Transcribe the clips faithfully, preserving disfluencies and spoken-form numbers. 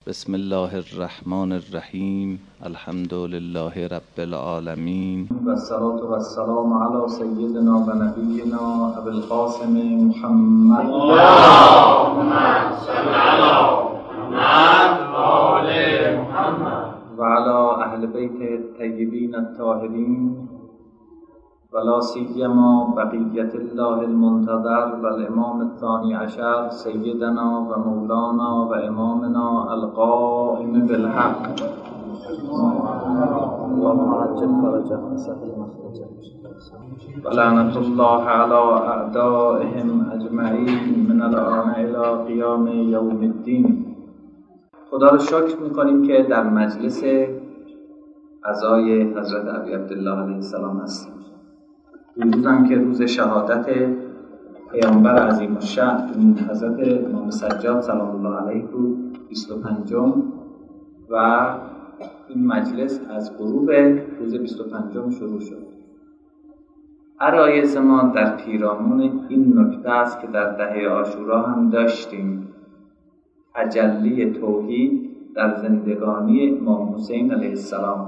بسم الله الرحمن الرحیم. الحمد لله رب العالمین و الصلاة و السلام علی سیدنا و نبینا ابی القاسم محمد اللهم صل علی محمد و آل محمد و علی اهل بیت الطیبین الطاهرین و لا سیما بقیت الله المنتظر و الامام الثانی عشر سیدنا و مولانا و امامنا القائم بالحق اللهم عجل فرجه وسهل مخرجه و لعنت الله علی اعدائهم اجمعین من الآن الی قیام یوم الدین. خدا رو شکر میکنیم که در مجلس عزای حضرت ابی عبدالله علیه السلام هستیم. امروز هم که روز شهادت پیامبر عظیم الشأن حضرت امام سجاد سلام الله علیه بود، بیست و پنجم، و این مجلس از غروب روز بیست و پنجم شروع شد. عرایض ما در پیرامون این نکته است که در دهه عاشورا هم داشتیم: تجلی توحید در زندگانی امام حسین علیه السلام.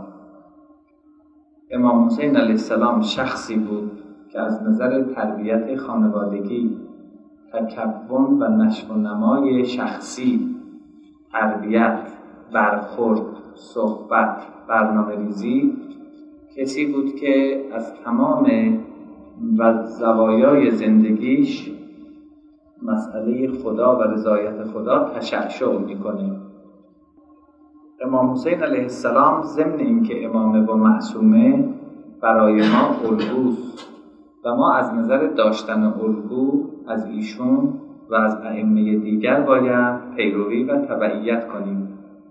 امام حسین علیه السلام شخصی بود که از نظر تربیت خانوادگی، تکون و نشو و نمای شخصی، تربیت، برخورد، صحبت، برنامه ریزی، کسی بود که از تمام و زوایای زندگیش مسئله خدا و رضایت خدا تشعشع میکنه. امام حسین علیه السلام ضمن اینکه امامه و معصومه برای ما الگوست و ما از نظر داشتن الگو از ایشون و از ائمه دیگر باید پیروی و تبعیت کنیم.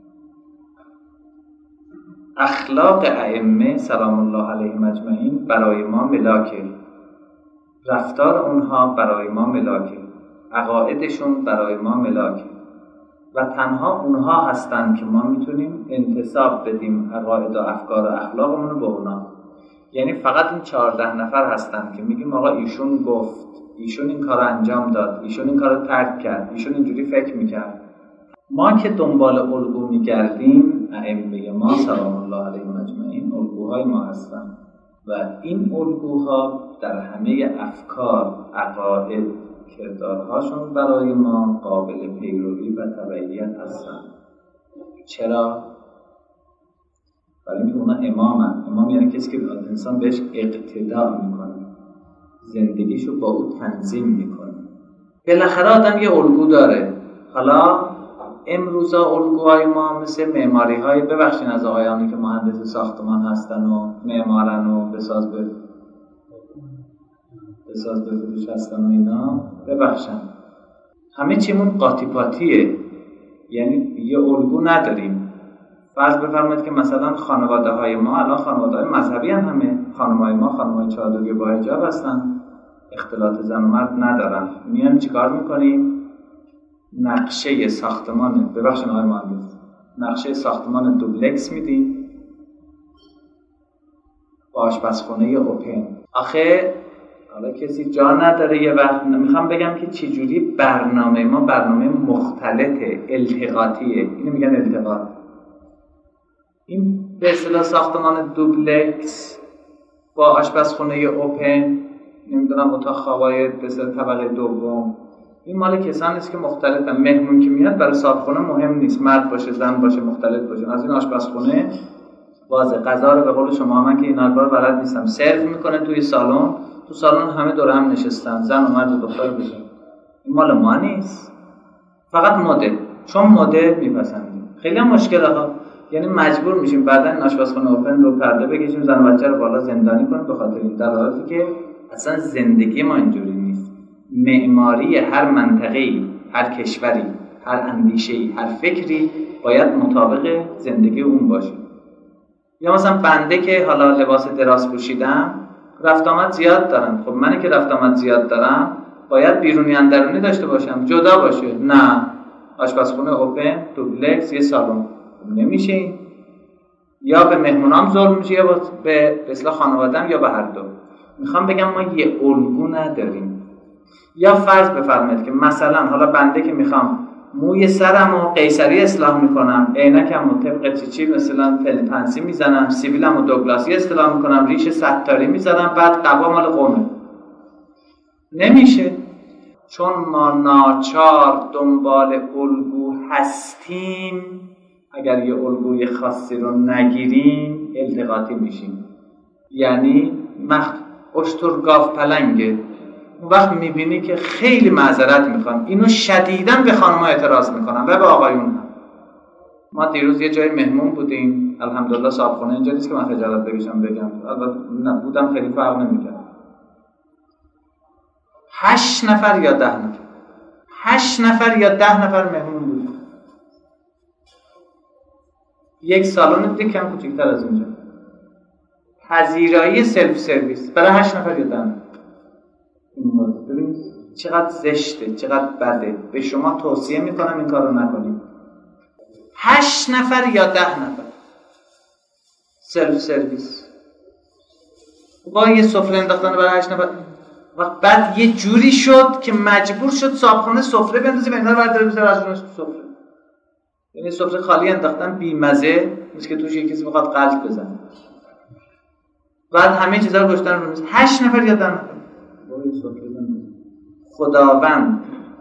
اخلاق ائمه سلام الله علیهم اجمعین برای ما ملاکه، رفتار اونها برای ما ملاکه، عقایدشون برای ما ملاکه و تنها اونها هستند که ما میتونیم انتساب بدیم عقاید و افکار و اخلاقمون رو به اونا. یعنی فقط این چهارده نفر هستند که میگیم آقا ایشون گفت، ایشون این کار انجام داد، ایشون این کار رو ترک کرد، ایشون اینجوری فکر میکرد. ما که دنبال الگو میگردیم، ائمه ما سلام الله علیهم اجمعین الگوهای ما هستند و این الگوها در همه افکار، عقاید، کردارهاشون برای ما قابل پیروی و تبعیت هستند. چرا؟ برای اینکه اونا امامن. امام یعنی کسی که انسان بهش اقتدا میکنه، زندگیشو با او تنظیم میکنه. بالاخره آدم یه الگو داره. حالا امروزا الگوهای ما مثل معماری های، ببخشین از آقایانی که مهندس ساختمان هستن و معمارن و بساز به بساز به فروش هستن و اینا، ببخشن همه چیمون قاطی پاتیه، یعنی یه الگو نداریم. فرض بفرمایید که مثلا خانواده های ما الان خانواده های مذهبی هم همه خانمای ما خانمای چادری با حجاب هستن، اختلاط زن و مرد ندارن. میان چیکار میکنیم؟ نقشه ساختمان، ببخشید آقای مهندس، نقشه ساختمان دوبلکس میدیم با آشپزخونه اوپن. آخه حالا کسی جا نداره یه وقت، میخوام بگم که چجوری برنامه ما برنامه مختلطه، التقاطیه. اینو میگن التقاط. این به اصطلاح ساختمان دوبلکس با آشپزخونه اوپن، نمیدونم اتاق خوابای به اصطلاح طبقه دوم، این مال کسانی است که مختلطن. مهمون که میاد برای صاحبخونه مهم نیست، مرد باشه زن باشه مختلط باشه. از این آشپزخونه واضح غذا رو به قول شما، من که این حرفا بلد نیستم، سرو میکنه توی سالن. تو سالن همه دور هم نشستن، زن و مرد و دختر بشن. این مال ما نیست، فقط مدل، چون مدل میپسندیم. خیلی هم مشکله ها، یعنی مجبور میشیم بعدن این آشپزخونه اوپن رو پرده بکشیم، زن و بچه رو بالا زندانی کنیم به خاطر این، در حالی که اصلا زندگی ما اینجوری نیست. معماری هر منطقه‌ای، هر کشوری، هر اندیشه‌ای، هر فکری باید مطابق زندگی اون باشه. یا مثلا بنده که حالا لباس دراز پوشیدم، رفت آمد زیاد دارم. خب من که رفت آمد زیاد دارم باید بیرونی اندرونی داشته باشم، جدا باشه. نه، آشپزخونه اوپن، دوبلکس، یه سالن نمیشه این. یا به مهمونام ظلم میشه یا به اصلاح خانواده‌ام یا به هر دو. میخوام بگم ما یه الگو نداریم. یا فرض بفرمایید که مثلا حالا بنده که میخوام موی سرمو قیصری اصلاح میکنم، عینکمو طبق چیچی مثلا فلپنسی میزنم، سیبیلمو دوگلاسی اصلاح میکنم، ریش ستاری میزنم، بعد قبا مال قومه. نمیشه، چون ما ناچار دنبال الگو هستیم. اگر یه الگوی خاصی رو نگیریم التقاطی میشیم. یعنی مخ اشتر گاو پلنگه، اون وقت میبینی که خیلی معذرت میخوام، اینو شدیداً به خانم‌ها اعتراض میکنم و به آقایون هم. ما دیروز یه جای مهمون بودیم، الحمدلله صاحبخونه اینجا نیست که من خجالت بکشم بگم، البته نبودم خیلی فرق نمیکنه. هشت نفر یا ده نفر هشت نفر یا ده نفر مهمون بود. یک سالن دیگه کم کوچکتر از اینجا، پذیرایی سلف سرویس برای هشت نفر یا ده نفر. ببین چقدر زشته، چقدر بده. به شما توصیه میکنم این کارو نکنید. هشت نفر یا ده نفر سلف سرویس با یه سفره انداختن برای هشت نفر. وقت بعد یه جوری شد که مجبور شد صاحبخونه سفره بندازه و اینا رو برداره بذاره از اون سفره. یعنی سفره خالی انداختن بی مزه، مثل که توش یه کسی میخواد قلط بزنه. بعد همه چیزا رو گذاشتن رو میز. هشت نفر یا ده نفر. خداوند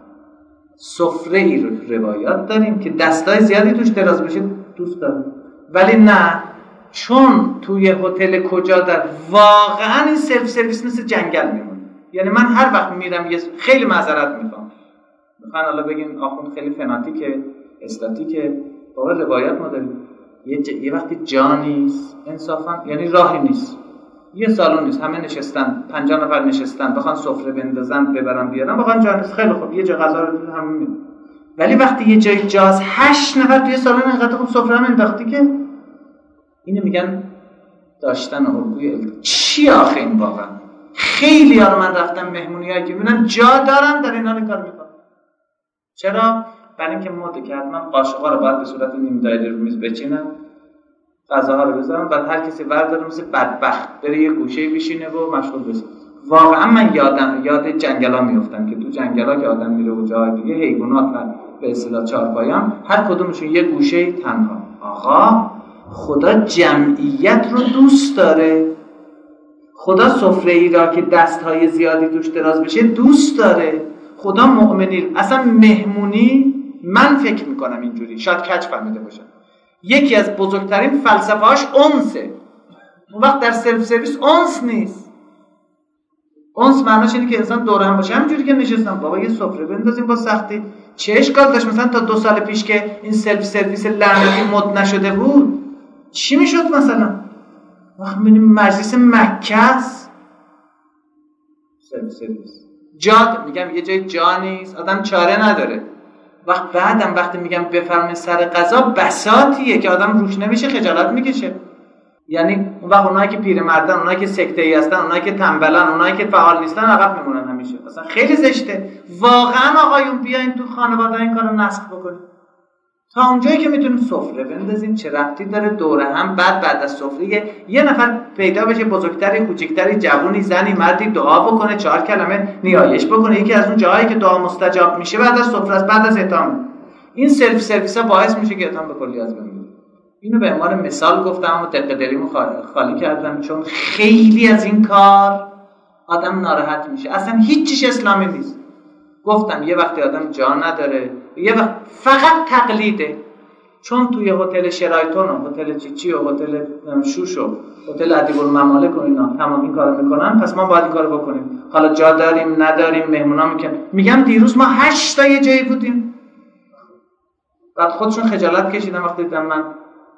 سفره ای رو روایات داریم که دستای زیادی توش دراز بشه دوست داره، ولی نه، چون توی هتل کجا در واقعا این سلف سرویس مثل جنگل میمونه. یعنی من هر وقت میرم یه خیلی معذرت میخوام، میخوان حالا بگین آخوند خیلی فناتیکه استاتیکه، بابا روایت ما داریم یه, ج... یه وقتی جا نیست انصافا، یعنی راهی نیست، یه سالن نیست، همه نشستن، پنجاه نفر نشستن، بخوان سفره بندازن ببرن بیارن، بخوان جا نیست، خیلی خوب یه جا غذا رو هم میبینن. ولی وقتی یه جای جاست هشت نفر توی سالن اینقدر خوب سفره هم انداختی که اینو میگن داشتن الگوی. چی آخه این واقعا؟ خیلی ها رو من رفتم مهمونیایی که میبینم جا دارن در این حال کار میکنن. چرا؟ برای اینکه مده که حتما قاشقا رو باید به صورت نیم دایره رو میز بچینن، غذاها رو بذارن، بعد هر کسی ورداره مثل بدبخت بره یه گوشه بشینه و مشغول بشه. واقعا من یادم یاد جنگلا میافتم که تو جنگلا که آدم میره و جای دیگه حیوانات و به اصطلاح چارپایان هر کدومشون یه گوشه تنها. آقا خدا جمعیت رو دوست داره، خدا سفره ای را که دستهای زیادی توش دراز بشه دوست داره. خدا مؤمنی اصلا مهمونی، من فکر میکنم اینجوری، شاید کج فهمیده باشم، یکی از بزرگترین فلسفه‌هاش انسه. اون وقت در سلف سرویس انس نیست. انس معناش اینه که انسان دور هم باشه، همینجوری که نشستم بابا یه سفره بندازیم با سختی. چه اشکال داشت مثلا تا دو سال پیش که این سلف سرویس لعنتی مد نشده بود چی میشد مثلا؟ وقت میبینیم مجلس مکه است سلف سرویس جاد، میگم یه جای جا نیست، آدم چاره نداره. وقت بعدم وقتی میگم بفرمایید سر قضا بساطیه که آدم روش نمیشه، خجالت میکشه. یعنی اون وقت اونایی که پیرمردن، اونایی که سکته‌ای هستن، اونایی که تنبلن، اونایی که فعال نیستن عقب میمونن همیشه. اصلا خیلی زشته. واقعا آقایون بیاین تو خانواده این کارو نسخ بکنید. تا اونجایی که میتونیم سفره بندازیم، چه ربطی داره دوره هم بعد بعد از سفره یه نفر پیدا بشه بزرگتری، کوچیکتری، جوونی، زنی، مردی دعا بکنه، چهار کلمه نیایش بکنه. یکی از اون جاهایی که دعا مستجاب میشه بعد از سفره است، بعد از اطعام. این سلف سرویس ها باعث میشه که اطعام به کلی از بین بره. اینو به عنوان مثال گفتم و دقیق دلیمو خالی کردم، چون خیلی از این کار آدم ناراحت میشه. اصلا هیچ چیز اسلامی نیست. گفتم یه وقتی آدم جا نداره، یه وقت فقط تقلیده. چون توی هتل شرایتون و هتل چیچی و هتل شوش و هتل ادیب الممالک و اینا تمام این کارو میکنن، پس ما باید این کارو بکنیم. حالا جا داریم نداریم، مهمونا میگن. میگم دیروز ما هشت تا یه جایی بودیم، بعد خودشون خجالت کشیدن وقتی دیدن من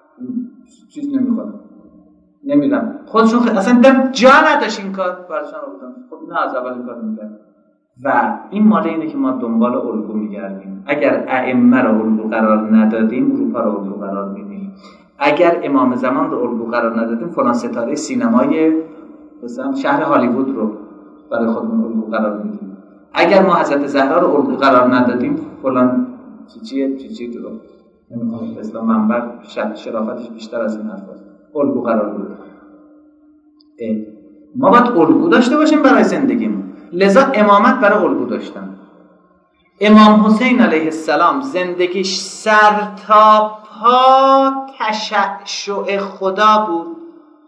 چیز نمیکنم نمیدم، خودشون خ... اصلا دم جا نداشت این کار برشان رو بودم. خب نه از اول این کار میگردم. و این ماله اینه که ما دنبال الگو میگردیم. اگر ائمه رو الگو قرار ندادیم اروپا رو الگو قرار میدیم. اگر امام زمان رو الگو قرار ندادیم فلان ستاره سینمای مثلا شهر هالیوود رو برای خودمون الگو قرار میدیم. اگر ما حضرت زهرا رو الگو قرار ندادیم فلان چی چی چی چی رو نمیدونم اسلام منبر شرافتش بیشتر از این حرفاست الگو قرار میدیم. ما باید الگو داشته باشیم برای زندگیمون. لذا امامت برای الگو داشتن. امام حسین علیه السلام زندگیش سر تا پا تشعشع خدا بود.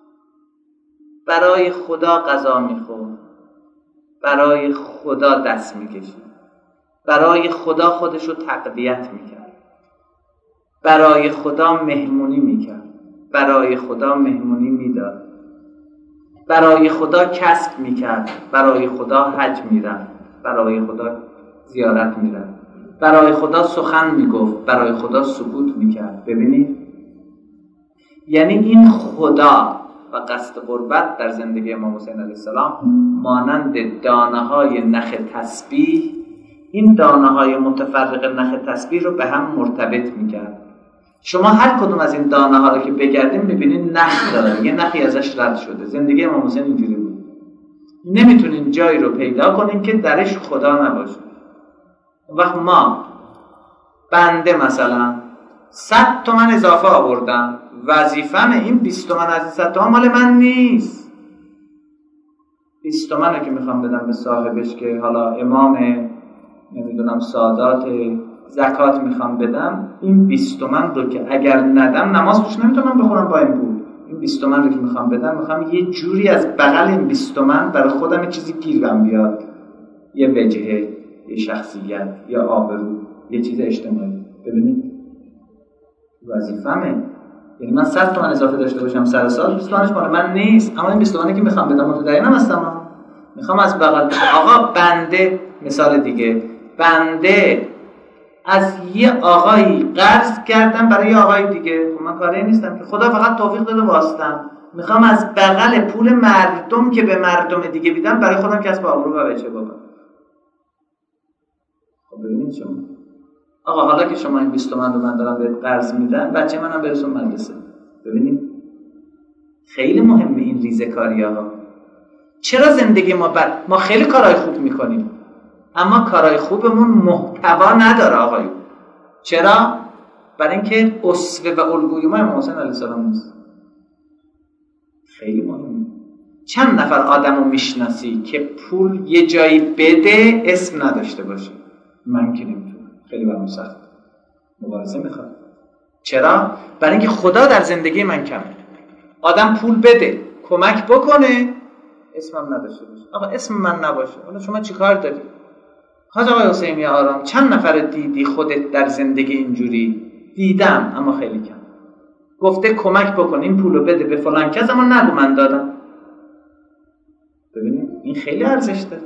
برای خدا غذا میخورد، برای خدا دست میکشید، برای خدا خودشو تقویت میکرد، برای خدا مهمونی میکرد، برای خدا مهمونی میداد، برای خدا کسب میکرد، برای خدا حج میرفت، برای خدا زیارت میرفت، برای خدا سخن میگفت، برای خدا سکوت میکرد. ببینید، یعنی این خدا و قصد قربت در زندگی امام حسین علیه السلام مانند دانه های نخ تسبیح، این دانه های متفرق نخ تسبیح رو به هم مرتبط میکرد. شما هر کدوم از این دانه ها رو که بگردیم میبینید نخ داره، یه نخی ازش رد شده. زندگی امام حسین اینجوری بود. نمیتونین جایی رو پیدا کنین که درش خدا نباشه. وقت ما بنده مثلا صد تومن اضافه آوردم، وظیفم این بیست تومن از این صد تومن مال من نیست. بیست تومن رو که میخوام بدم به صاحبش که حالا امام نمیدونم سادات زکات میخوام بدم، این بیست تومن رو که اگر ندم نماز توش نمیتونم بخورم با این پول. این بیست تومن رو که میخوام بدم، میخوام یه جوری از بغل این بیست تومن برای خودم یه چیزی گیرم بیاد، یه وجهه، یه شخصیت، یه آبرو، یه چیز اجتماعی. ببینید وظیفمه. یعنی من صد تومن اضافه داشته باشم سر سال، بیست تومنش مال من نیست، اما این بیست تومنی که میخوام بدم متدینم هستم، میخوام از بغل. آقا بنده، مثال دیگه، بنده از یه آقایی قرض کردم برای یه آقای دیگه، خب من کاری نیستم که، خدا فقط توفیق داده واسطم، میخوام از بغل پول مردم که به مردم دیگه بیدم برای خودم کسب آبرو و بچه بکنم. خب ببینید شما آقا، حالا که شما این بیست تومن رو من دارم بهت قرض میدم، بچه منم برسون مدرسه. ببینید خیلی مهمه این ریزه‌کاری‌ها. چرا زندگی ما بر... ما خیلی کارهای خوب میکنیم، اما کارهای خوبمون محتوا نداره آقایون. چرا؟ برای اینکه اسوه و الگوی ما امام حسین علیه السلام نیست. خیلی مهمه. چند نفر آدمو میشناسی که پول یه جایی بده اسم نداشته باشه؟ من که نمیتونم. خیلی برام سخت. مبارزه میخواد. چرا؟ برای اینکه خدا در زندگی من کمه. آدم پول بده، کمک بکنه، اسمم نداشته باشه. آقا اسم من نباشه. حالا شما چیکار داری؟ حاج آقای حسینی آرام، چند نفر دیدی خودت در زندگی اینجوری؟ دیدم اما خیلی کم. گفته کمک بکن، این پولو بده به فلان کس، اما نگو من دادم. ببینید این خیلی ارزش داره.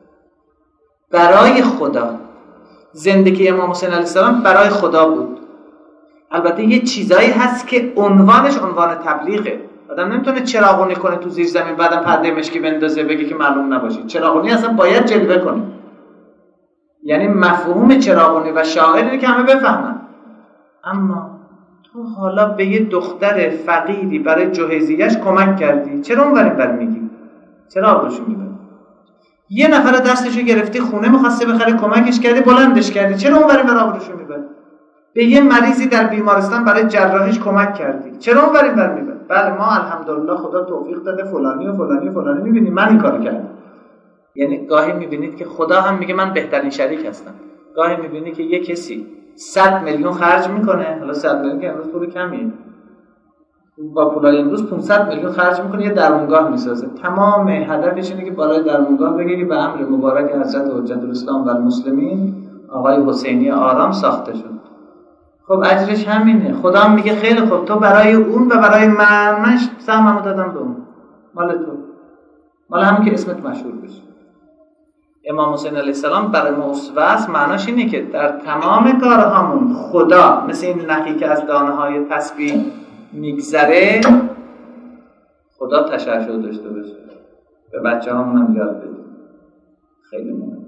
برای خدا. زندگی امام حسین علیه السلام برای خدا بود. البته یه چیزایی هست که عنوانش عنوان تبلیغه. آدم نمیتونه چراغونی کنه تو زیر زمین بعدم پرده مشکی بندازه بگه که معلوم نباشید. چراغونی اصلا باید جلوه کنه. یعنی مفهوم چراغونی و شاعری که همه بفهمن. اما تو حالا به یه دختر فقیری برای جهیزیه‌اش کمک کردی، چرا اون بریم بر میگی؟ چرا آبروشو میبری؟ یه نفر دستشو گرفتی خونه می‌خواسته بخره کمکش کردی، بلندش کردی، چرا اون بریم بر آبروشو میبری؟ به یه مریضی در بیمارستان برای جراحیش کمک کردی، چرا اون بریم بر میبری؟ بله ما الحمدلله خدا توفیق داده فلانی و فلانی و فلانی می‌بینیم، من این کارو کردم. یعنی گاهی می‌بینید که خدا هم میگه من بهترین شریک هستم. گاهی می‌بینید که یه کسی صد میلیون خرج میکنه، حالا صد میلیون که امروز پول کمیه، با پولای امروز پانصد میلیون خرج میکنه، یه درمونگاه میسازه. تمام هدفش اینه که بالای درمونگاه بگیری به امر مبارک حضرت حجت الاسلام و المسلمین آقای حسینی آرام ساخته شد. خب اجرش همینه. خدا هم میگه خیلی خوب، تو برای اون و برای من، من سهممو دادم به اون، مال تو، مال همین که اسمت مشهور بشه. امام حسین علیه السلام برای ما اسوه است. معناش اینه که در تمام کارهامون خدا، مثل این نخی که از دانه‌های تسبیح میگذره، خدا تشعشع داشته باشه. به بچه‌هامون هم یاد بدیم. خیلی مهمه.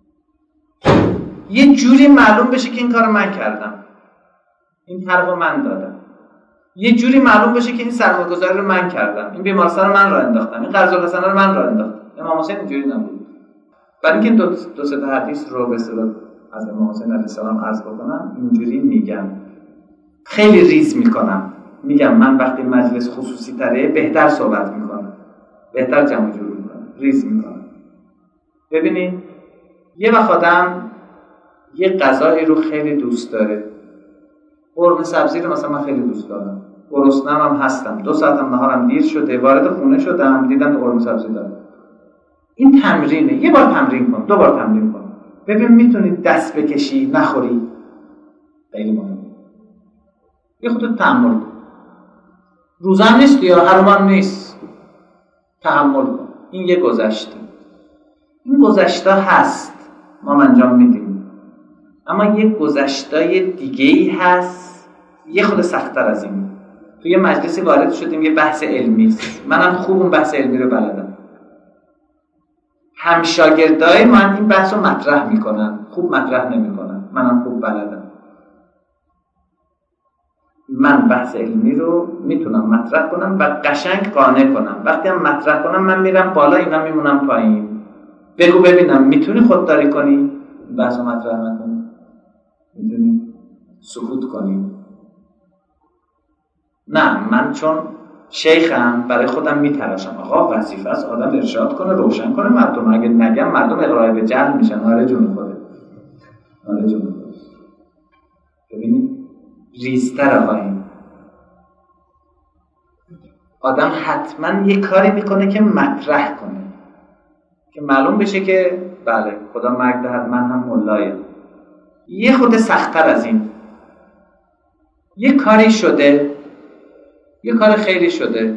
یه جوری معلوم بشه که این کارو من کردم، این طرفو من دادم. یه جوری معلوم بشه که این سرمایه‌گذاری رو من کردم، این بیمارستان رو من راه انداختم، این قرض الحسنه رو من راه انداختم. امام حسین اینجوری نبود. برای اینکه دو دو سه تا حدیث رو به اصطلاح از امام حسین علیه السلام عرض بکنم، اینجوری میگم، خیلی ریز میکنم، میگم من وقتی مجلس خصوصی تره بهتر صحبت میکنم، بهتر جمع جور میکنم، ریز میکنم. ببینید یه وقت آدم یه غذایی رو خیلی دوست داره. قرمه سبزی رو مثلا من خیلی دوست دارم، گرسنه‌ام هم هستم، دو ساعتم نهارم دیر شده، وارد خونه شدم دیدم قرمه سبزی داره. این تمرینه. یه بار تمرین کن، دو بار تمرین کن، ببین میتونی دست بکشی نخوری. خیلی مهمه. یه خودت تحمل کن. روزم نیست یا هرمان نیست، تحمل کن. این یه گذشته. این گذشته هست، ما انجام میدیم. اما یه گذشته دیگه‌ای هست، یه خود سخت‌تر از این. تو یه مجلسی وارد شدیم، یه بحث علمی است. منم خوب اون بحث علمی رو بلدم. هم شاگردای من این بحث رو مطرح میکنن، خوب مطرح نمیکنن. منم خوب بلدم. من بحث علمی رو میتونم مطرح کنم و قشنگ قانع کنم. وقتی هم مطرح کنم من میرم بالا، اینا میمونم پایین. بگو ببینم میتونی خودداری کنی؟ بحث رو مطرح نکنی؟ میتونی سکوت کنی؟ نه، من چون شیخم برای خودم میتراشم. آقا وظیفه است آدم ارشاد کنه، روشن کنه مردم. اگه نگم مردم اقرار به جهل میشن. آره جون خوده، آره جون خوده. ببینید ریزتر آقاییم، آدم حتما یه کاری میکنه که مطرح کنه، که معلوم بشه که بله خدا مرگ دهد من هم ملایم. یه خود سخت‌تر از این. یه کاری شده، یه کار خیلی شده،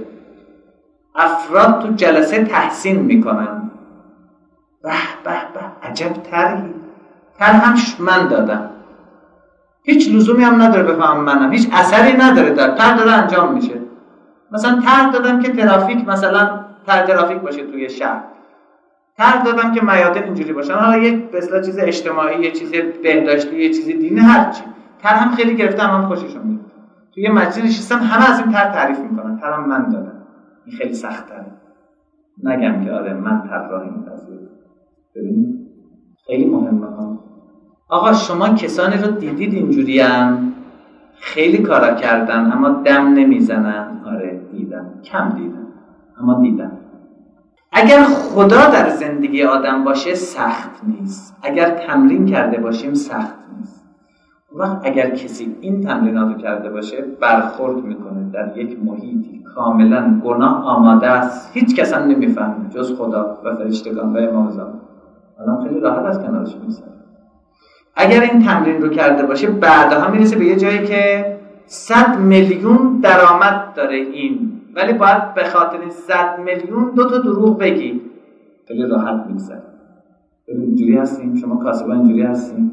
افراد تو جلسه تحسین میکنن. به به به عجب طرحی، طرح هم من دادم، هیچ لزومی هم نداره بفهمم منم، هیچ اثری نداره، در طرح داره انجام میشه. مثلا طرح دادم که ترافیک، مثلا طرح ترافیک باشه توی شهر، طرح دادم که میادین اینجوری باشن، حالا یک به اصطلاح چیز اجتماعی، یه چیز بهداشتی، یه چیز دینی، هر چی. طرح هم خیلی گرفتم، هم خوششون میاد. توی یه مجلس نشستم همه از این طرح تعریف میکنن، طرحم من دادم. این خیلی سخت‌تره. نگم که آره من طراح این قضیه. ببینید خیلی مهمه ها. آقا شما کسانی رو دیدید اینجوری هم خیلی کارا کردن اما دم نمیزنن؟ آره دیدم، کم دیدم اما دیدم. اگر خدا در زندگی آدم باشه سخت نیست، اگر تمرین کرده باشیم سخت نیست. وقت اگر کسی این تمریناتو کرده باشه برخورد میکنه در یک محیطی کاملا گناه آماده است، هیچ کس هم نمیفهمه جز خدا و فرشتگان و امام زمان. آدم خیلی راحت از کنارش میسازه. اگر این تمرین رو کرده باشه بعدها میرسه به یه جایی که صد میلیون درآمد داره این، ولی باید به خاطر این صد میلیون دو تا دروغ بگی. خیلی راحت میگذره. اینجوری هستیم، شما کاسبا اینجوری هستیم،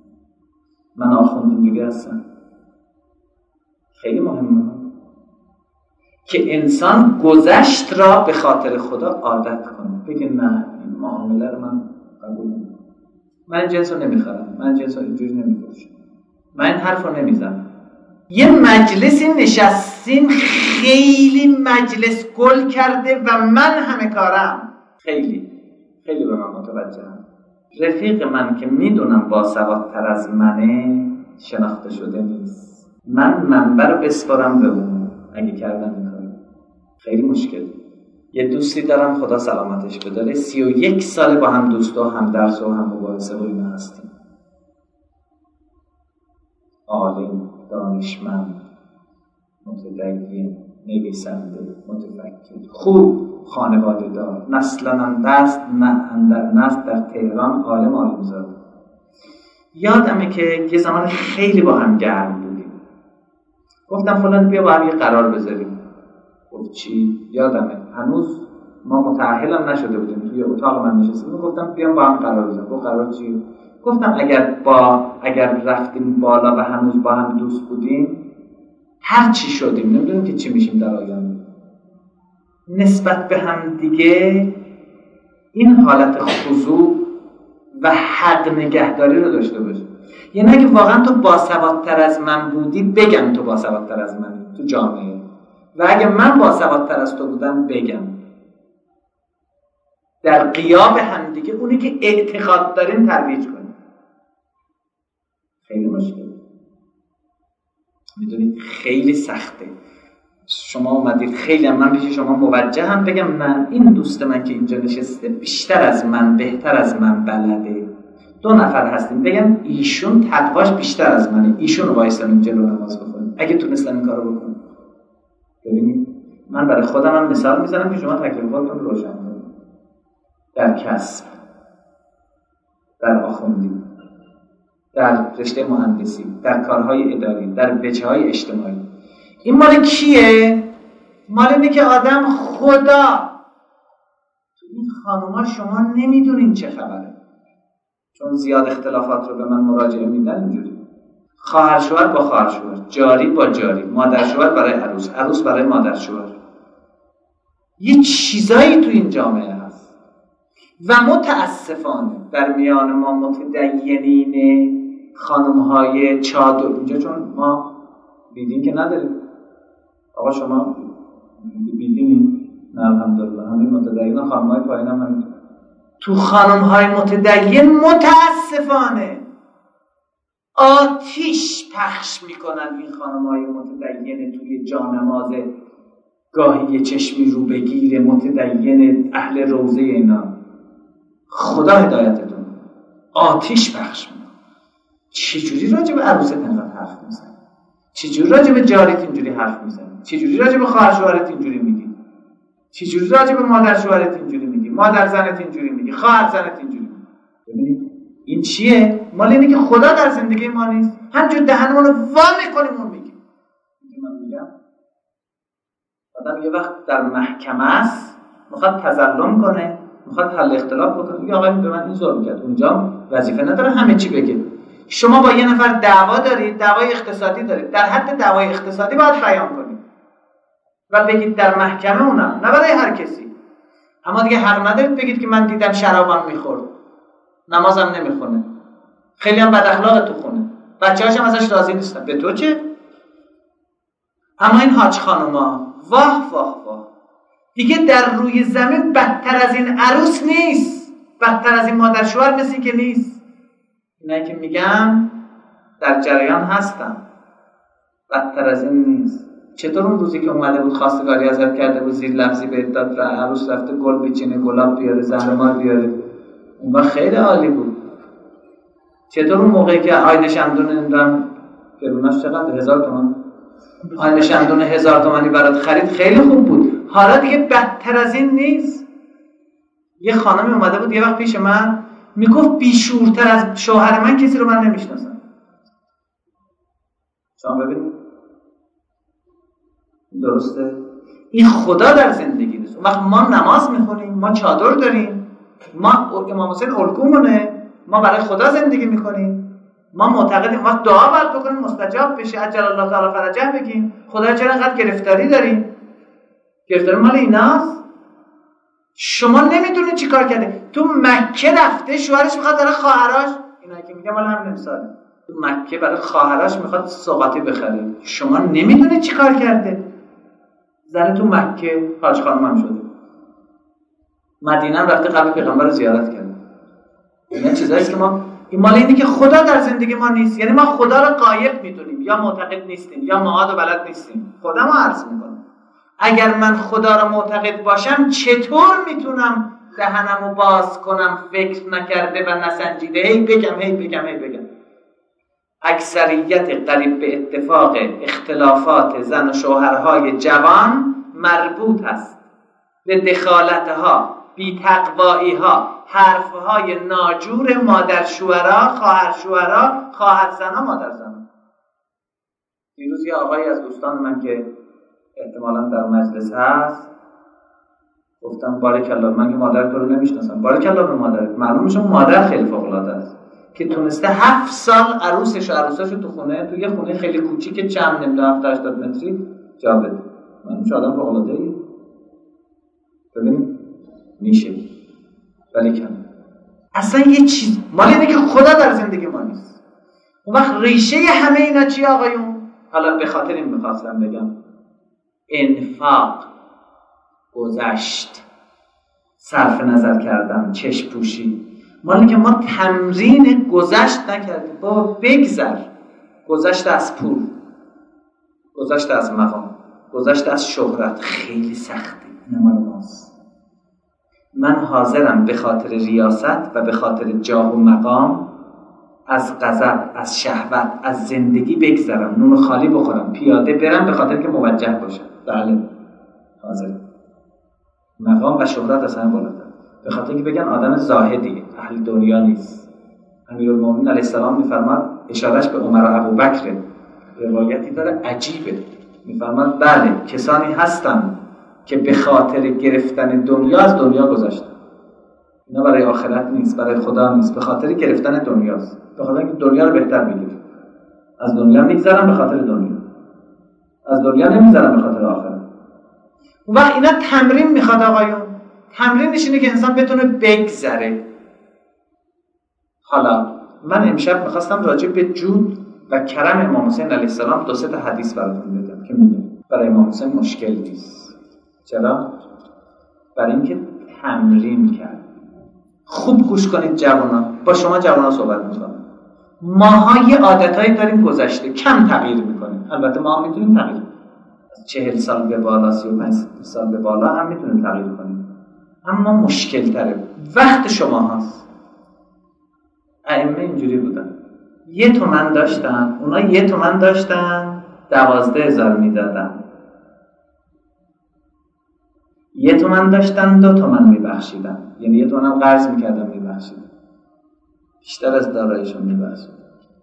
من آخوند اینجوری هستم. خیلی مهمه که انسان گذشت را به خاطر خدا عادت کنه، بگه نه این معامله رو من قبول نمی‌کنم، من این جنس رو نمیخرم، من این جنس رو اینجوری نمیفروشم، من این حرف رو نمیزنم. یه مجلسی نشستیم خیلی مجلس گل کرده و من همه کارم، خیلی خیلی به من متوجهم. رفیق من که میدونم باسوادتر از منه شناخته شده نیست، من منبع رو بسپارم به اون اگه کردم این کارو خیلی مشکل. یه دوستی دارم خدا سلامتش بداره، سی و یک ساله با هم دوست و هم درس و هم مباحثه و اینا هستیم. عالم، دانشمند، متدین، نویسنده، متفکر، خوب خانواده دار، نسلن اندست نه اندر نسل در تهران عالم عالم زاده. یادمه که یه زمان خیلی با هم گرم بودیم. گفتم فلان بیا با هم یه قرار بذاریم. گفت چی؟ یادمه هنوز ما متأهل هم نشده بودیم، توی اتاق من نشستیم. گفتم بیام با هم قرار بذاریم. گفت قرار چی؟ گفتم اگر با اگر رفتیم بالا و هنوز با هم دوست بودیم، هر چی شدیم نمیدونیم که چی میشیم در آینده، نسبت به هم دیگه این حالت خضوع و حق نگهداری رو داشته باشیم. یعنی اگه واقعا تو باسوادتر از من بودی بگم تو باسوادتر از منی تو جامعه، و اگه من باسوادتر از تو بودم بگم. در غیاب هم دیگه اونی که اعتقاد داریم ترویج کنیم. خیلی مشکله، میدونید خیلی سخته. شما اومدید خیلی هم من پیش شما موجه هم بگم نه این دوست من که اینجا نشسته بیشتر از من بهتر از من بلده، دو نفر هستیم، بگم ایشون تقواش بیشتر از منه، ایشون رو وایسانیم جلو نماز بخونیم اگه تونستن این کارو بکنیم. ببینید من برای خودم هم مثال میزنم که شما تکلیف خودتون روشن کنید. در کسب، در آخوندی، در رشته مهندسی، در کارهای اداری، در وجه‌های اجتماعی، این مال کیه؟ مال اینه که آدم خدا تو این خانوما شما نمیدونین چه خبره، چون زیاد اختلافات رو به من مراجعه میدن. اینجوری خواهر شوهر با خواهر شوهر، جاری با جاری، مادر شوهر برای عروس، عروس برای مادر شوهر، یه چیزایی تو این جامعه هست و متاسفانه در میان ما متدینین خانم‌های چادر اینجا، چون ما بیدین که نداریم. آقا شما بیدینی؟ نه الحمدلله همه متدینان خانم‌های پایین هم همینطور. تو خانم‌های متدین متاسفانه آتیش پخش میکنن این خانم‌های متدین توی جانماز، گاهی یه چشمی رو بگیر متدین اهل روزه اینا. خدا هدایتتون. آتیش پخش میکنن. چجوری راجع به عروست اینقدر حرف میزنی؟ چجوری راجع به جاریت اینجوری حرف میزنی؟ چجوری راجع به خواهر شوهرت اینجوری میگی؟ چجوری راجع به مادر شوهرت اینجوری میگی؟ مادر زنت اینجوری میگی؟ خواهر زنت اینجوری میگی؟ ببینید این چیه؟ مال اینه که خدا در زندگی ما نیست. همینجور دهنمون رو وا میکنیم اون میگیم. من میگم آدم یه وقت در محکمه است، میخواد تظلم کنه، میخواد حل اختلاف بکنه، میگه آقا به من این ظلم کرد. اونجا وظیفه نداره همه چی بگه. شما با یه نفر دعوا دارید، دعوای اقتصادی دارید، در حد دعوای اقتصادی باید بیان کنید و بگید در محکمه اونم، نه برای هر کسی. اما دیگه حق ندارید بگید که من دیدم شرابم میخورد، نمازم نمیخونه، خیلی هم بد اخلاق تو خونه، بچه‌هاش هم ازش راضی نیستن. به تو چه؟ اما این حاج خانوما واه واه واه دیگه در روی زمین بدتر از این عروس نیست، بدتر از این مادر شوهر مثل که نیست. اینایی که میگم در جریان هستم، بدتر از این نیست. چطور اون روزی که اومده بود خواستگاری ازت کرده بود، زیر لفظی بهت داد و عروس رفته گل بچینه، گلاب بیاره، زهرمار بیاره، اون وقت خیلی عالی بود. چطور اون موقعی که آینه شمدون اندرم گروناش چقدر؟ هزار تومن آینه شمدون هزار تومنی برات خرید، خیلی خوب بود. حالا دیگه بدتر از این نیست. یه خانمی اومده بود یه وقت پیش من میگفت بیشورتر از شوهر من کسی رو من نمیشناسم. شما ببینید درسته؟ این خدا در زندگی نیست. اون وقت ما نماز میخونیم، ما چادر داریم، ما امام حسین الگومونه، ما برای خدا زندگی میکنیم، ما معتقدیم وقت دعا باید بکنیم مستجاب بشه، عجل الله تعالی فرجه بگیم. خدا چرا انقدر گرفتاری داریم؟ گرفتاری مال ایناست. شما نمیدونید چی کار کرده. تو مکه رفته شوهرش میخواد برای خواهرش، اینا که میگم مال همین مثاله، تو مکه برای خواهرش میخواد سوغاتی بخره. شما نمیدونید چی کار کرده. زن تو مکه حاج خانم هم شده، مدینه هم رفته قبر پیغمبر رو زیارت کرده. این چیزایی که ما این مال اینه که خدا در زندگی ما نیست. یعنی ما خدا رو غایب میدونیم، یا معتقد نیستیم، یا معاد و بلد نیستیم. خدا ما عرض میکنه اگر من خدا رو معتقد باشم چطور میتونم دهنمو باز کنم فکر نکرده و نسنجیده هی بگم هی بگم هی بگم. اکثریت قریب به اتفاق اختلافات زن و شوهرهای جوان مربوط است به دخالتها، بی‌تقوایی‌ها، حرفهای ناجور مادر شوهرها، خواهر شوهرها، خواهر زنها، مادر زنها. دیروز یه آقایی از دوستان من که احتمالاً در مجلس هست گفتم بارک الله، من که مادر تو رو نمیشناسم، بارک الله به مادرت. معلوم میشه مادر خیلی فوق‌العاده است که تونسته هفت سال عروسش و عروساشو تو خونه، تو یه خونه خیلی کوچیک چند نمیده هفت هشتاد متری جا بده. من میشه آدم فوق‌العاده ای. ببین میشه ولی کم. اصلا یه چیز مال اینه که خدا در زندگی ما نیست. اون وقت ریشه همه اینا چی آقایون؟ حالا به خاطر این میخواستم بگم انفاق، گذشت، صرف نظر کردن، چشم پوشی، مال اینه که ما تمرین گذشت نکردیم. بابا بگذر. گذشت از پول، گذشت از مقام، گذشت از شهرت خیلی سخته. این مال ماست. من حاضرم به خاطر ریاست و به خاطر جاه و مقام از غضب، از شهوت، از زندگی بگذرم، نون خالی بخورم، پیاده برم به خاطر که موجه باشم. بله حاضر. مقام و شهرت اصلا بالاتر، به خاطر که بگن آدم زاهدیه، اهل دنیا نیست. امیرالمومنین علیه السلام میفرماد، اشارش به عمر و ابوبکر، روایتی داره عجیبه، میفرماد بله کسانی هستن که به خاطر گرفتن دنیا از دنیا گذشتن. اینا برای آخرت نیست، برای خدا نیست، به خاطر گرفتن دنیاست، به خاطر اینکه دنیا رو بهتر بگیره. از دنیا میگذرن به خاطر دنیا، از دنیا نمیگذرن به خاطر آخرت. و اینا تمرین میخواد آقایون. تمرینش اینه که انسان بتونه بگذره. حالا من امشب میخواستم راجع به جود و کرم امام حسین علیه السلام دو سه تا حدیث براتون بدم که میگه برای امام حسین مشکل نیست. چرا؟ برای اینکه تمرین کرد. خوب گوش کنید جوانان، با شما جوانان صحبت میکنم. ماها یه عادتایی داریم گذشته کم تغییر میکنیم. البته ما هم میتونیم تغییر کنیم، از چهل سال به بالا، سی و پنج سال به بالا هم میتونیم تغییر کنیم، اما مشکل تره. وقت شما هست. ائمه اینجوری بودن، یه تومن داشتن، اونا یه تومن داشتن دوازده هزار میدادن، یه تومن داشتن دو تومن میبخشیدن، یعنی یه تومن هم قرض میکردن میبخشیدن، بیشتر از داراییشون میبخشیدن.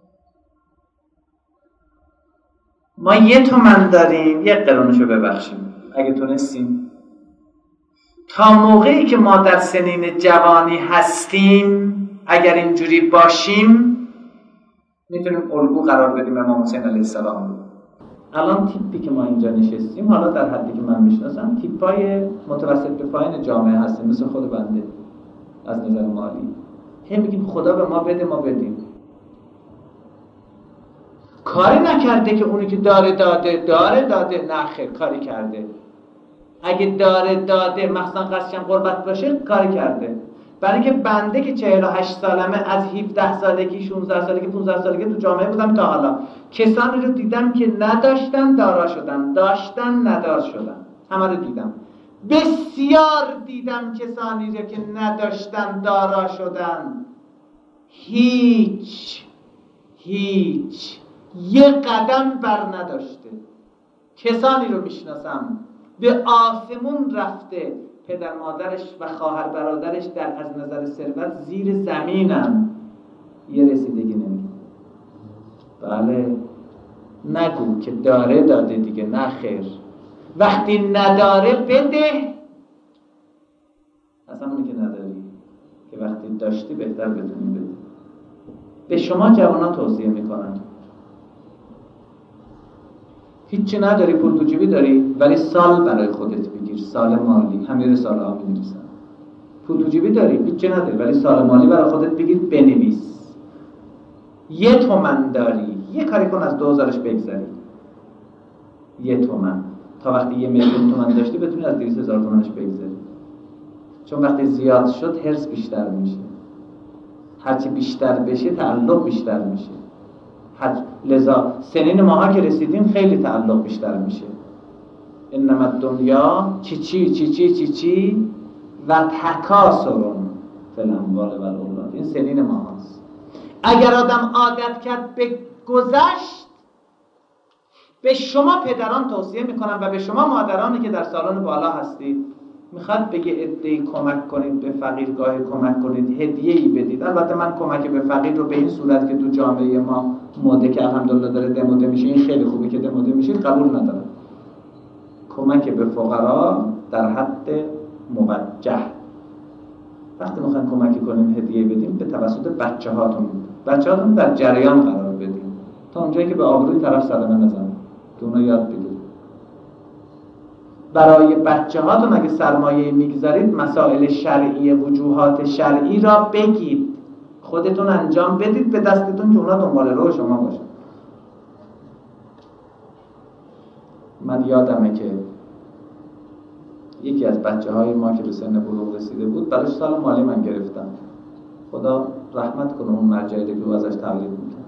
ما یه تومن داریم، یک قرونشو ببخشیم اگه تونستیم. تا موقعی که ما در سنین جوانی هستیم اگر اینجوری باشیم میتونیم الگو قرار بدیم امام حسین علیه السلام. الان تیپی که ما اینجا نشستیم، حالا در حدی که من میشناسم، تیپای متوسط به پایین جامعه هستیم، مثل خود بنده. از نظر مالی هم میگیم خدا به ما بده، ما بدیم. کاری نکرده که اونی که داره داده داره داده، نه خیر کاری کرده. اگه داره داده مثلا قصدشم قربت باشه کاری کرده. برای اینکه بنده که چهل و هشت سالمه، از هفده سالگی، شانزده سالگی، پانزده سالگی تو جامعه بودم تا حالا، کسانی رو دیدم که نداشتن دارا شدن، داشتن ندار شدن، همه رو دیدم. بسیار دیدم کسانی رو که نداشتن دارا شدن، هیچ هیچ یه قدم بر نداشته. کسانی رو میشناسم به آسمون رفته، پدر مادرش و خواهر برادرش در از نظر ثروت زیر زمینن، یه رسیدگی نمیکنه. بله نگو که داره داده دیگه، نه خیر. وقتی نداره بده. اصلا اونی که نداری که وقتی داشتی بهتر بتونی بده. به شما جوانان توصیه میکنم، هیچی نداری، پول تو جیبی داری، ولی سال برای خودت بگیر، سال مالی. همین سال ها می‌نویسن. پول تو جیبی داری، هیچی نداری، ولی سال مالی برای خودت بگیر، بنویس. یه تومن داری، یه کاری کن از دو هزارش بگذری. یه تومن تا وقتی یه میلیون تومن داشتی بتونی از دویست هزار تومنش بگذری. چون وقتی زیاد شد حرص بیشتر میشه، هرچی بیشتر بشه تعلق بیشتر میشه. لذا سنین ماها که رسیدیم خیلی تعلق بیشتر میشه. انما الدنیا چی چی چی چی چی چی و تکاسرون فی الاموال و الاولاد. این سنین ماهاست. اگر آدم عادت کرد به گذشت، به شما پدران توصیه میکنم و به شما مادرانی که در سالن بالا هستید، میخواد بگه عده‌ای کمک کنید به فقیرگاه، کمک کنید، هدیه‌ای بدید. البته من کمک به فقیر رو به این صورت که تو جامعه ما موده که الحمدلله داره دموده میشه، این خیلی خوبه که دموده میشه، قبول ندارم. کمک به فقرا در حد موجه. وقتی میخوایم کمک کنیم، هدیه بدیم، به توسط بچه هاتون بچه هاتون در جریان قرار بدیم تا اونجایی که به آبروی طرف صدمه نزنه. تو اونا یاد بدید. برای بچه هاتون اگه سرمایه میگذارید، مسائل شرعی، وجوهات شرعی را بگید، خودتون انجام بدید به دستتون که اونا دنبال رو شما باشن. من یادمه که یکی از بچه های ما که به سن بلوغ رسیده بود، براش سال مالی من گرفتم. خدا رحمت کنه اون مرجعی که ازش تقلید میکرد.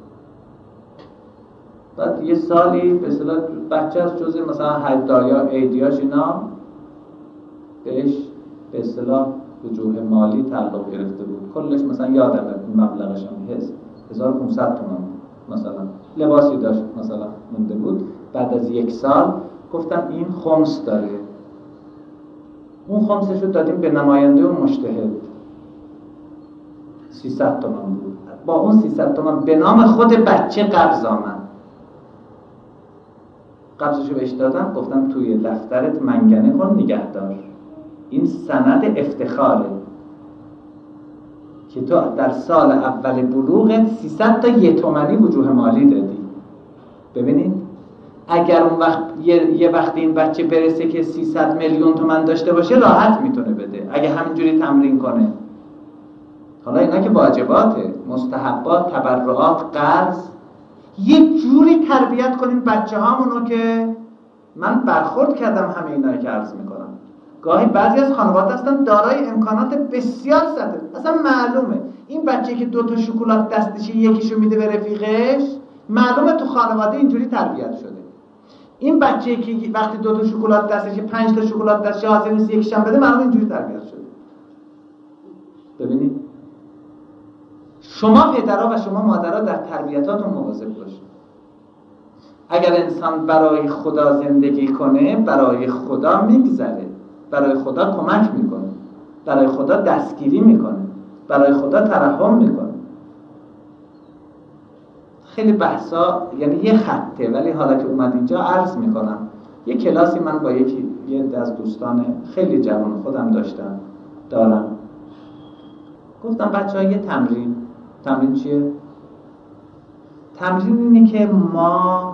بعد یه سالی به اصطلاح بچه از جزء مثلا هدایا ایدیاش اینا بهش به اصطلاح وجوه مالی تعلق گرفته بود. کلش مثلا یادمه مبلغش هم هست هزار و پانصد تومان مثلا. لباسی داشت مثلا مونده بود، بعد از یک سال گفتم این خمس داره، اون خمسشو دادیم به نماینده و مجتهد، سیصد تومان بود. با اون سیصد تومان به نام خود بچه قبض آمد، قبضشو بهش دادم، گفتم توی دفترت منگنه کن نگهدار، این سند افتخاره که تو در سال اول بلوغت سیصد تا یه تومنی وجوه مالی دادی. ببینید اگر اون وقت یه, یه وقت این بچه برسه که سیصد میلیون تومن داشته باشه راحت میتونه بده اگه همینجوری تمرین کنه. حالا اینا که واجباته، مستحبات، تبرعات، قرض، یه جوری تربیت کنیم بچه هامونو که من برخورد کردم همه اینا که عرض میکنم. گاهی بعضی از خانواده هستن دارای امکانات بسیار سطح، اصلا معلومه این بچه که دو تا شکلات دستشه یکیشو میده به رفیقش، معلومه تو خانواده اینجوری تربیت شده. این بچه که وقتی دو تا شکلات دستشه پنج تا شکلات دستشه حاضر نیست یکیشم بده، معلومه اینجوری تربیت شده. ببینید شما پدرها و شما مادرها در تربیتاتون مواظب باشید. اگر انسان برای خدا زندگی کنه برای خدا میگذره، برای خدا کمک میکنه، برای خدا دستگیری میکنه، برای خدا ترحم میکنه. خیلی بحثا یعنی یه خطه، ولی حالا که اومد اینجا عرض میکنم. یه کلاسی من با یکی یه عده از دوستان خیلی جوان خودم داشتم دارم، گفتم بچه‌ها یه تمرین. تمرین چیه؟ تمرین اینه که ما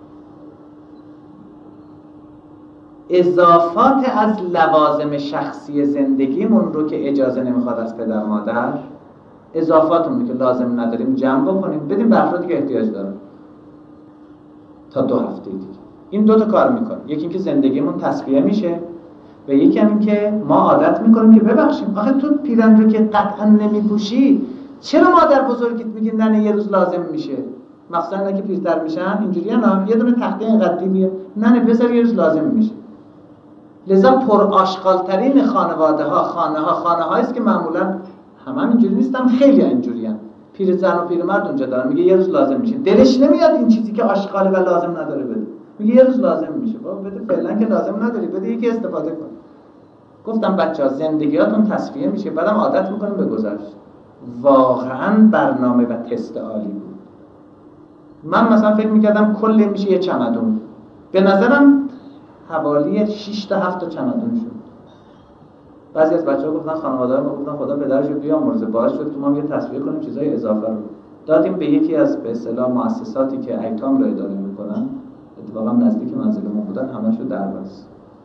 اضافات از لوازم شخصی زندگیمون رو که اجازه نمیخواد از پدر مادر، اضافاتمون رو که لازم نداریم جمع بکنیم بدیم به افرادی که احتیاج دارن تا دو هفته دیگه. این دو تا کار میکنه، یکی اینکه زندگیمون تصفیه میشه و یکی هم این که ما عادت میکنیم که ببخشیم آخه تو پیرن رو که قطعا نمیپوشی چرا مادر بزرگیت میگه نه یه روز لازم میشه، مخصوصا اینا که پیرتر میشن اینجوری نه یه دونه تخته اینقدری بیه نه پسر یه روز لازم میشه. لذا پر آشغالترین خانواده ها خانه ها خانه هایی است که معمولا همه اینجوری نیستن، خیلی اینجوری ان. پیر زن و پیر مرد اونجا دارن، میگه یه روز لازم میشه، دلش نمیاد این چیزی که آشغاله و لازم نداره بده، میگه یه روز لازم میشه. بابا بده، فعلا که لازم نداری بده یکی استفاده کن. گفتم بچه‌ها زندگیاتون تصفیه میشه، بعدم عادت میکنیم به گذشت. واقعا برنامه و تست عالی بود. من مثلا فکر میکردم کل میشه یه چمدون، به نظرم حوالی شش تا هفت تا چمدون شد. بعضی از بچه‌ها گفتن خانواده‌ها ما گفتن خدا پدرشو بیامرزه باعث شد که ما یه تصفیه کنیم چیزای اضافه رو دادیم به یکی از به اصطلاح مؤسساتی که ایتام رو اداره میکنن، اتفاقا نزدیک منزل ما بودن، همشو دربست.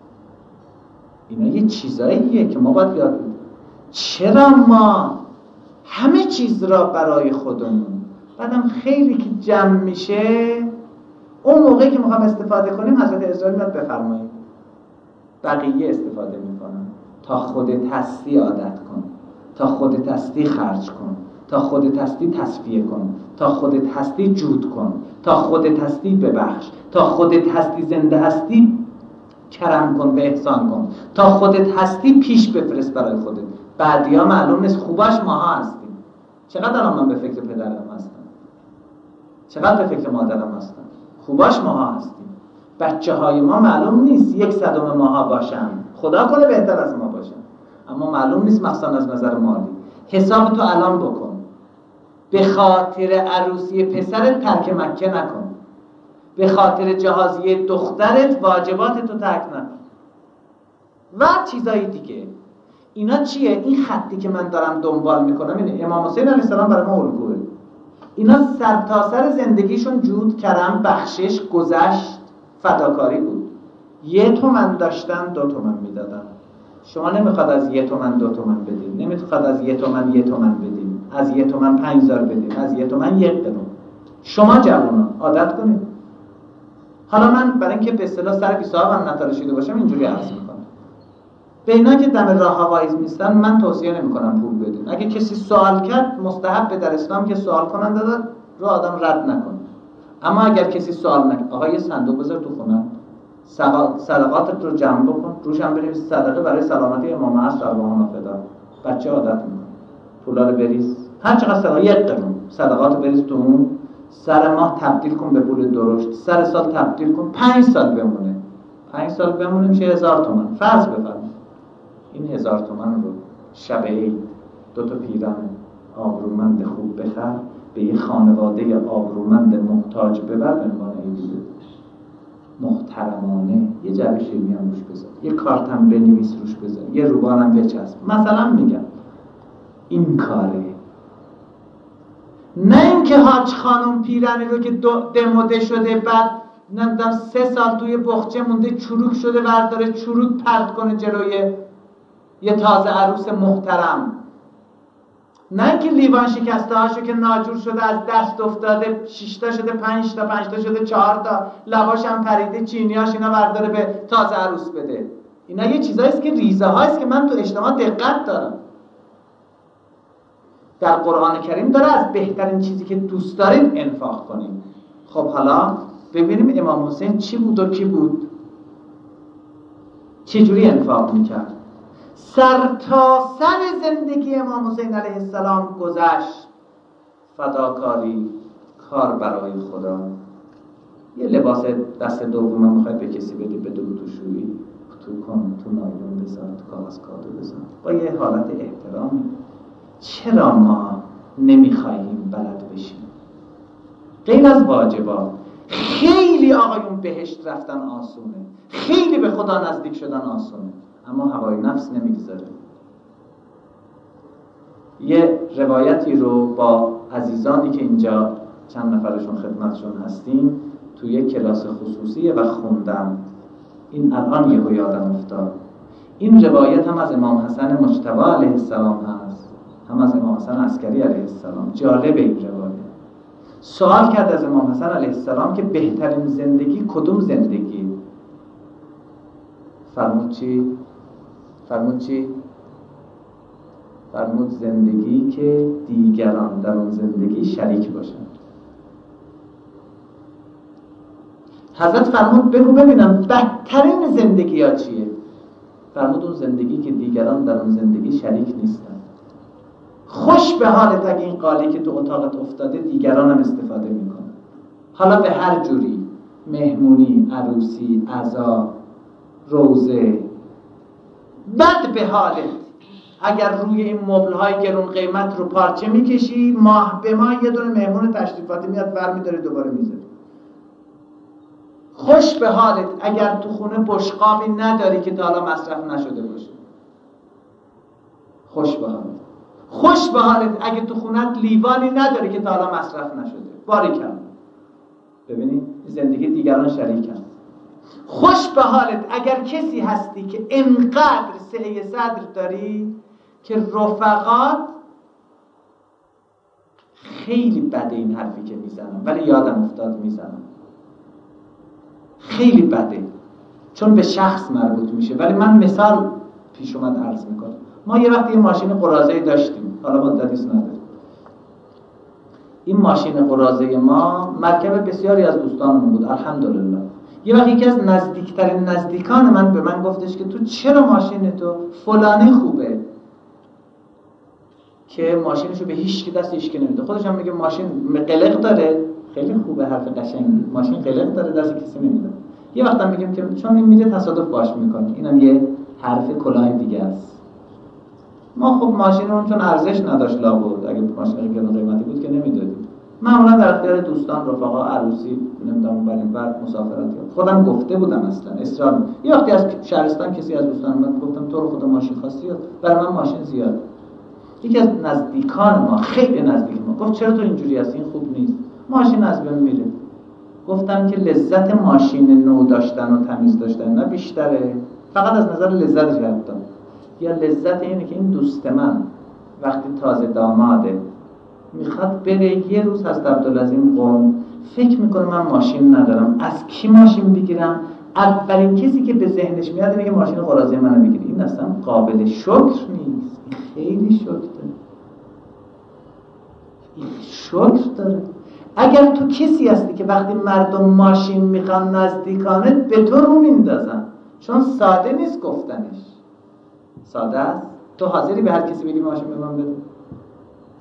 اینا یه چیزاییه که ما باید یاد بگیریم. چرا ما همه چیز را برای خودمون، بعدم خیلی که جمع میشه اون موقعی که میخوام استفاده کنیم حضرت اسرائیل میاد بفرمایید بقیه استفاده میکنن. تا خودت هستی عادت کن، تا خودت هستی خرج کن، تا خودت هستی تصفیه کن، تا خودت هستی جود کن، تا خودت هستی ببخش، تا خودت هستی زنده هستی کرم کن و احسان کن، تا خودت هستی پیش بفرست برای خودت. بعدیا معلوم نیست، خوباش ماها هستیم. چقدر الان من به فکر پدرم هستم، چقدر به فکر مادرم هستم، خوباش ماها هستیم. بچه های ما معلوم نیست یک صدم ماها باشن، خدا کنه بهتر از ما باشن، اما معلوم نیست مخصوصا از نظر مالی. حساب تو الان بکن، به خاطر عروسی پسرت ترک مکه نکن، به خاطر جهازیه دخترت واجبات تو ترک نکن و چیزای دیگه. اینا چیه؟ این خطی که من دارم دنبال میکنم اینه. امام حسین علیه السلام برای ما الگوه. اینا سرتاسر زندگیشون جود، کرم، بخشش، گذشت، فداکاری بود. یه تومن داشتن دو تومن میدادن. شما نمیخواد از یه تومن دو تومن بدیم، نمیخواد از یه تومن یه تومن بدیم، از یه تومن پنج هزار بدیم، از یه تومن یک قرون. شما جوونا عادت کنید. حالا من برای اینکه به اصطلاح سر بی صاحبم نتراشیده باشم اینجوری عرض میکنم. به اینا که دم راه ها وایز میستن من توصیه نمیکنم پول بدین. اگه کسی سوال کرد مستحب در اسلام که سوال کننده رو آدم رد نکنه. اما اگر کسی سوال نکنه، آقا یه صندوق بذار تو خونه، صدقاتت رو جمع بکن، روش هم بنویس صدقه برای سلامتی امام عصر ارواحنا فدا. بچه عادت میکنه، پولا رو بریز، هر چقدر صدقه یک قرون صدقات بریز تو اون، سر ماه تبدیل کن به پول درشت، سر سال تبدیل کن، پنج سال بمونه، پنج سال بمونه میشه هزار تومن. فرض بفرمایید این هزار تومن رو شب عید دو تا پیرن آبرومند خوب بخر، به یه خانواده آبرومند محتاج ببر، به عنوان عیدی بده. محترمانه یه جعبه شیرینی هم روش بذار، یه کارتم بنویس روش بذار، یه روبانم بچسب. مثلا میگم این کاره، نه اینکه حاج خانم پیرنی رو که دموده شده بعد نمیدونم سه سال توی بخچه مونده چروک شده برداره چروک پرت کنه جلوی یه تازه عروس محترم، نه اینکه لیوان شکسته هاشو که ناجور شده از دست افتاده شش تا شده پنج تا، پنج تا شده چهار تا، لباش هم پریده، چینیاش اینا برداره به تازه عروس بده. اینا یه چیزاییست که ریزه هاییست که من تو اجتماع دقت دارم. در قرآن کریم داره از بهترین چیزی که دوست دارین انفاق کنیم. خب حالا ببینیم امام حسین چی بود و کی بود، چجوری انفاق میکرد. سر تا سر زندگی امام حسین علیه السلام گذشت فداکاری، کار برای خدا. یه لباس دست دوم هم میخوای به کسی بدی، بده و تو شویی تو کن، تو نایلون بذار، تو کاغذ کادو بذار، با یه حالت احترامی. چرا ما نمیخواهیم بلد بشیم؟ غیر از واجبات خیلی آقایون بهشت رفتن آسونه، خیلی به خدا نزدیک شدن آسونه، اما هوای نفس نمیگذاره. یه روایتی رو با عزیزانی که اینجا چند نفرشون خدمتشون هستیم توی یک کلاس خصوصی و خوندم، این الان یهو یادم افتاد. این روایت هم از امام حسن مجتبی علیه السلام هست، هم از امام حسن عسکری علیه السلام. جالب این روایت. سوال کرد از امام حسن علیه السلام که بهترین زندگی کدوم زندگی؟ فرمود چی؟ فرمود چی؟ فرمود زندگی که دیگران در اون زندگی شریک باشند. حضرت فرمود بگو ببینم بهترین زندگی ها چیه؟ فرمود اون زندگی که دیگران در اون زندگی شریک نیستن. خوش به حالت اگه این قالی که تو اتاقت افتاده دیگران هم استفاده میکنن، حالا به هر جوری، مهمونی، عروسی، عزا، روزه. بد به حالت اگر روی این مبل‌های گرون قیمت رو پارچه میکشی، ماه به ماه یه دونه مهمون تشریفاتی میاد برمی‌داری دوباره میذاری. خوش به حالت اگر تو خونه بشقابی نداری که تا حالا مصرف نشده باشه. خوش به حالت. خوش به حالت اگه تو خونت لیوانی نداری که تا حالا مصرف نشده. باریکلا. ببینید زندگی دیگران شریکن. خوش به حالت اگر کسی هستی که انقدر سعی صدر داری که رفقات خیلی بده این حرفی که میزنم ولی یادم افتاد میزنم، خیلی بده چون به شخص مربوط میشه، ولی من مثال پیش اومد عرض میکنم. ما یه وقتی یه ماشین قراضه‌ای داشتیم، حالا مدتیست نداریم. این ماشین قراضه ما مرکب بسیاری از دوستانمون بود الحمدلله. یه وقت یکی از نزدیکترین نزدیکان من به من گفتش که تو چرا ماشین تو فلانی خوبه که ماشینشو به هیچ کی دست هیچ کی نمیده. خودش هم میگه ماشین قلق داره، خیلی خوبه، حرف قشنگی، ماشین قلق داره دست کسی نمیده. یه وقت هم میگم که چون این میره تصادف باش میکنه، اینم یه حرف کلاه دیگه است. ما خب ماشینمون چون ارزش نداشت لابد، اگه ماشین گرون قیمتی بود که نمیدادیم. معمولا در اختیار دوستان، رفقا، عروسی، نمیدونم بریم بعد مسافرتی. خودم گفته بودم اصلا اصرار. یه وقتی از شهرستان کسی از دوستان من گفتم تو رو خدا ماشین خواستی، برای من ماشین زیاد. یکی از نزدیکان ما، خیلی نزدیک ما، گفت چرا تو اینجوری هستی؟ این خوب نیست، ماشین از بین میره. گفتم که لذت ماشین نو داشتن و تمیز داشتن نه بیشتره، فقط از نظر لذت گرفتم. یا لذت اینه که این دوست من وقتی تازه داماده میخواد بره یه روز از عبدالعظیم قم، فکر میکنه من ماشین ندارم، از کی ماشین بگیرم؟ اولین کسی که به ذهنش میاد اینه که ماشین قراضه منو بگیری. این اصلا قابل شکر نیست، خیلی شکر داره، این شکر داره. اگر تو کسی هستی که وقتی مردم ماشین میخوان نزدیکانت به تو رو میندازن، چون ساده نیست گفتنش. ساده است؟ تو حاضری به هر کسی بگی ماشین به من بده؟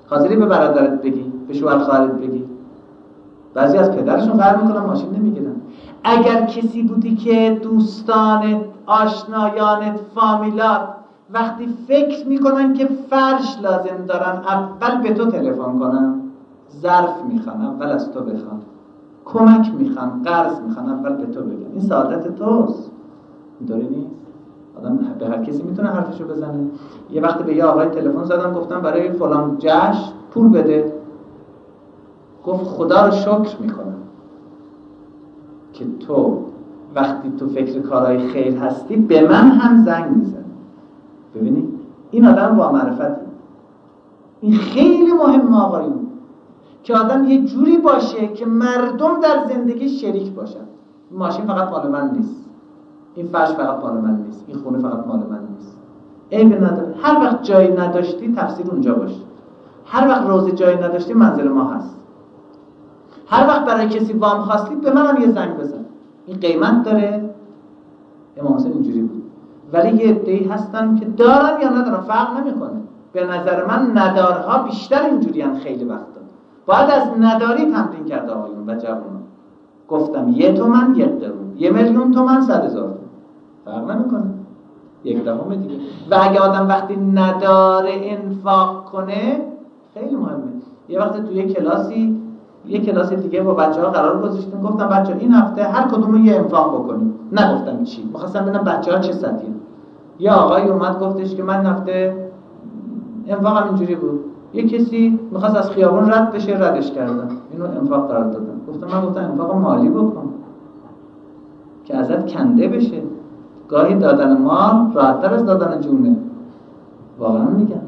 حاضری به برادرت بگی، به شوهر خواهرت بگی. بعضی از پدرشون قرار میکنن ماشین نمیگیرن. اگر کسی بودی که دوستانت، آشنایانت، فامیلات وقتی فکر میکنن که فرش لازم دارن اول به تو تلفن کنن، ظرف میخوان اول از تو بخوان، کمک میخوان، قرض میخوان اول به تو بگن. این سعادت توست. اینطوری نیست. آدم به هر کسی میتونه حرفشو بزنه. یه وقتی به یه آقای تلفن زدم گفتم برای فلان جشن پول بده. گفت خدا رو شکر میکنم که تو وقتی تو فکر کارهای خیر هستی به من هم زنگ میزنی. ببینید این آدم با معرفته. این خیلی مهمه آقایون، که آدم یه جوری باشه که مردم در زندگی شریک باشن. این ماشین فقط مال من نیست، این فرش فقط مال من نیست، این خونه فقط مال من نیست. عیب نداره. هر وقت جایی نداشتی تفسیر اونجا باشه. هر وقت روز جایی نداشتی منزل ما هست. هر وقت برای کسی وام خواستی به منم یه زنگ بزن. این قیمت داره. امام حسین اینجوری بود. ولی یه عده‌ای هستن که دارن یا ندارن فرق نمیکنه. به نظر من ندارها بیشتر اینجوریان. خیلی وقتا باید از نداری تمرین کرد آقایون و جوانان. گفتم یه تومن یک درون، یه میلیون تومن صد هزار تومن، فرق نمیکنه، یک دهم دیگه. و اگه آدم وقتی نداره انفاق کنه خیلی مهمه. یه وقت توی یه کلاسی یه کلاس دیگه با بچه‌ها قرار گذاشتیم، گفتم بچه‌ها این هفته هر کدوم یه انفاق بکنیم. نگفتم چی، می‌خواستم ببینم بچه‌ها چه سطحی. یه آقای اومد گفتش که من هفته انفاقم اینجوری بود. یه کسی می‌خواست از خیابون رد بشه، ردش کردم، اینو انفاق قرار دادم. گفتم من گفتم انفاق مالی بکن که ازت کنده بشه. گاهی دادن مال راحت‌تر از دادن جونه. واقعا میگم.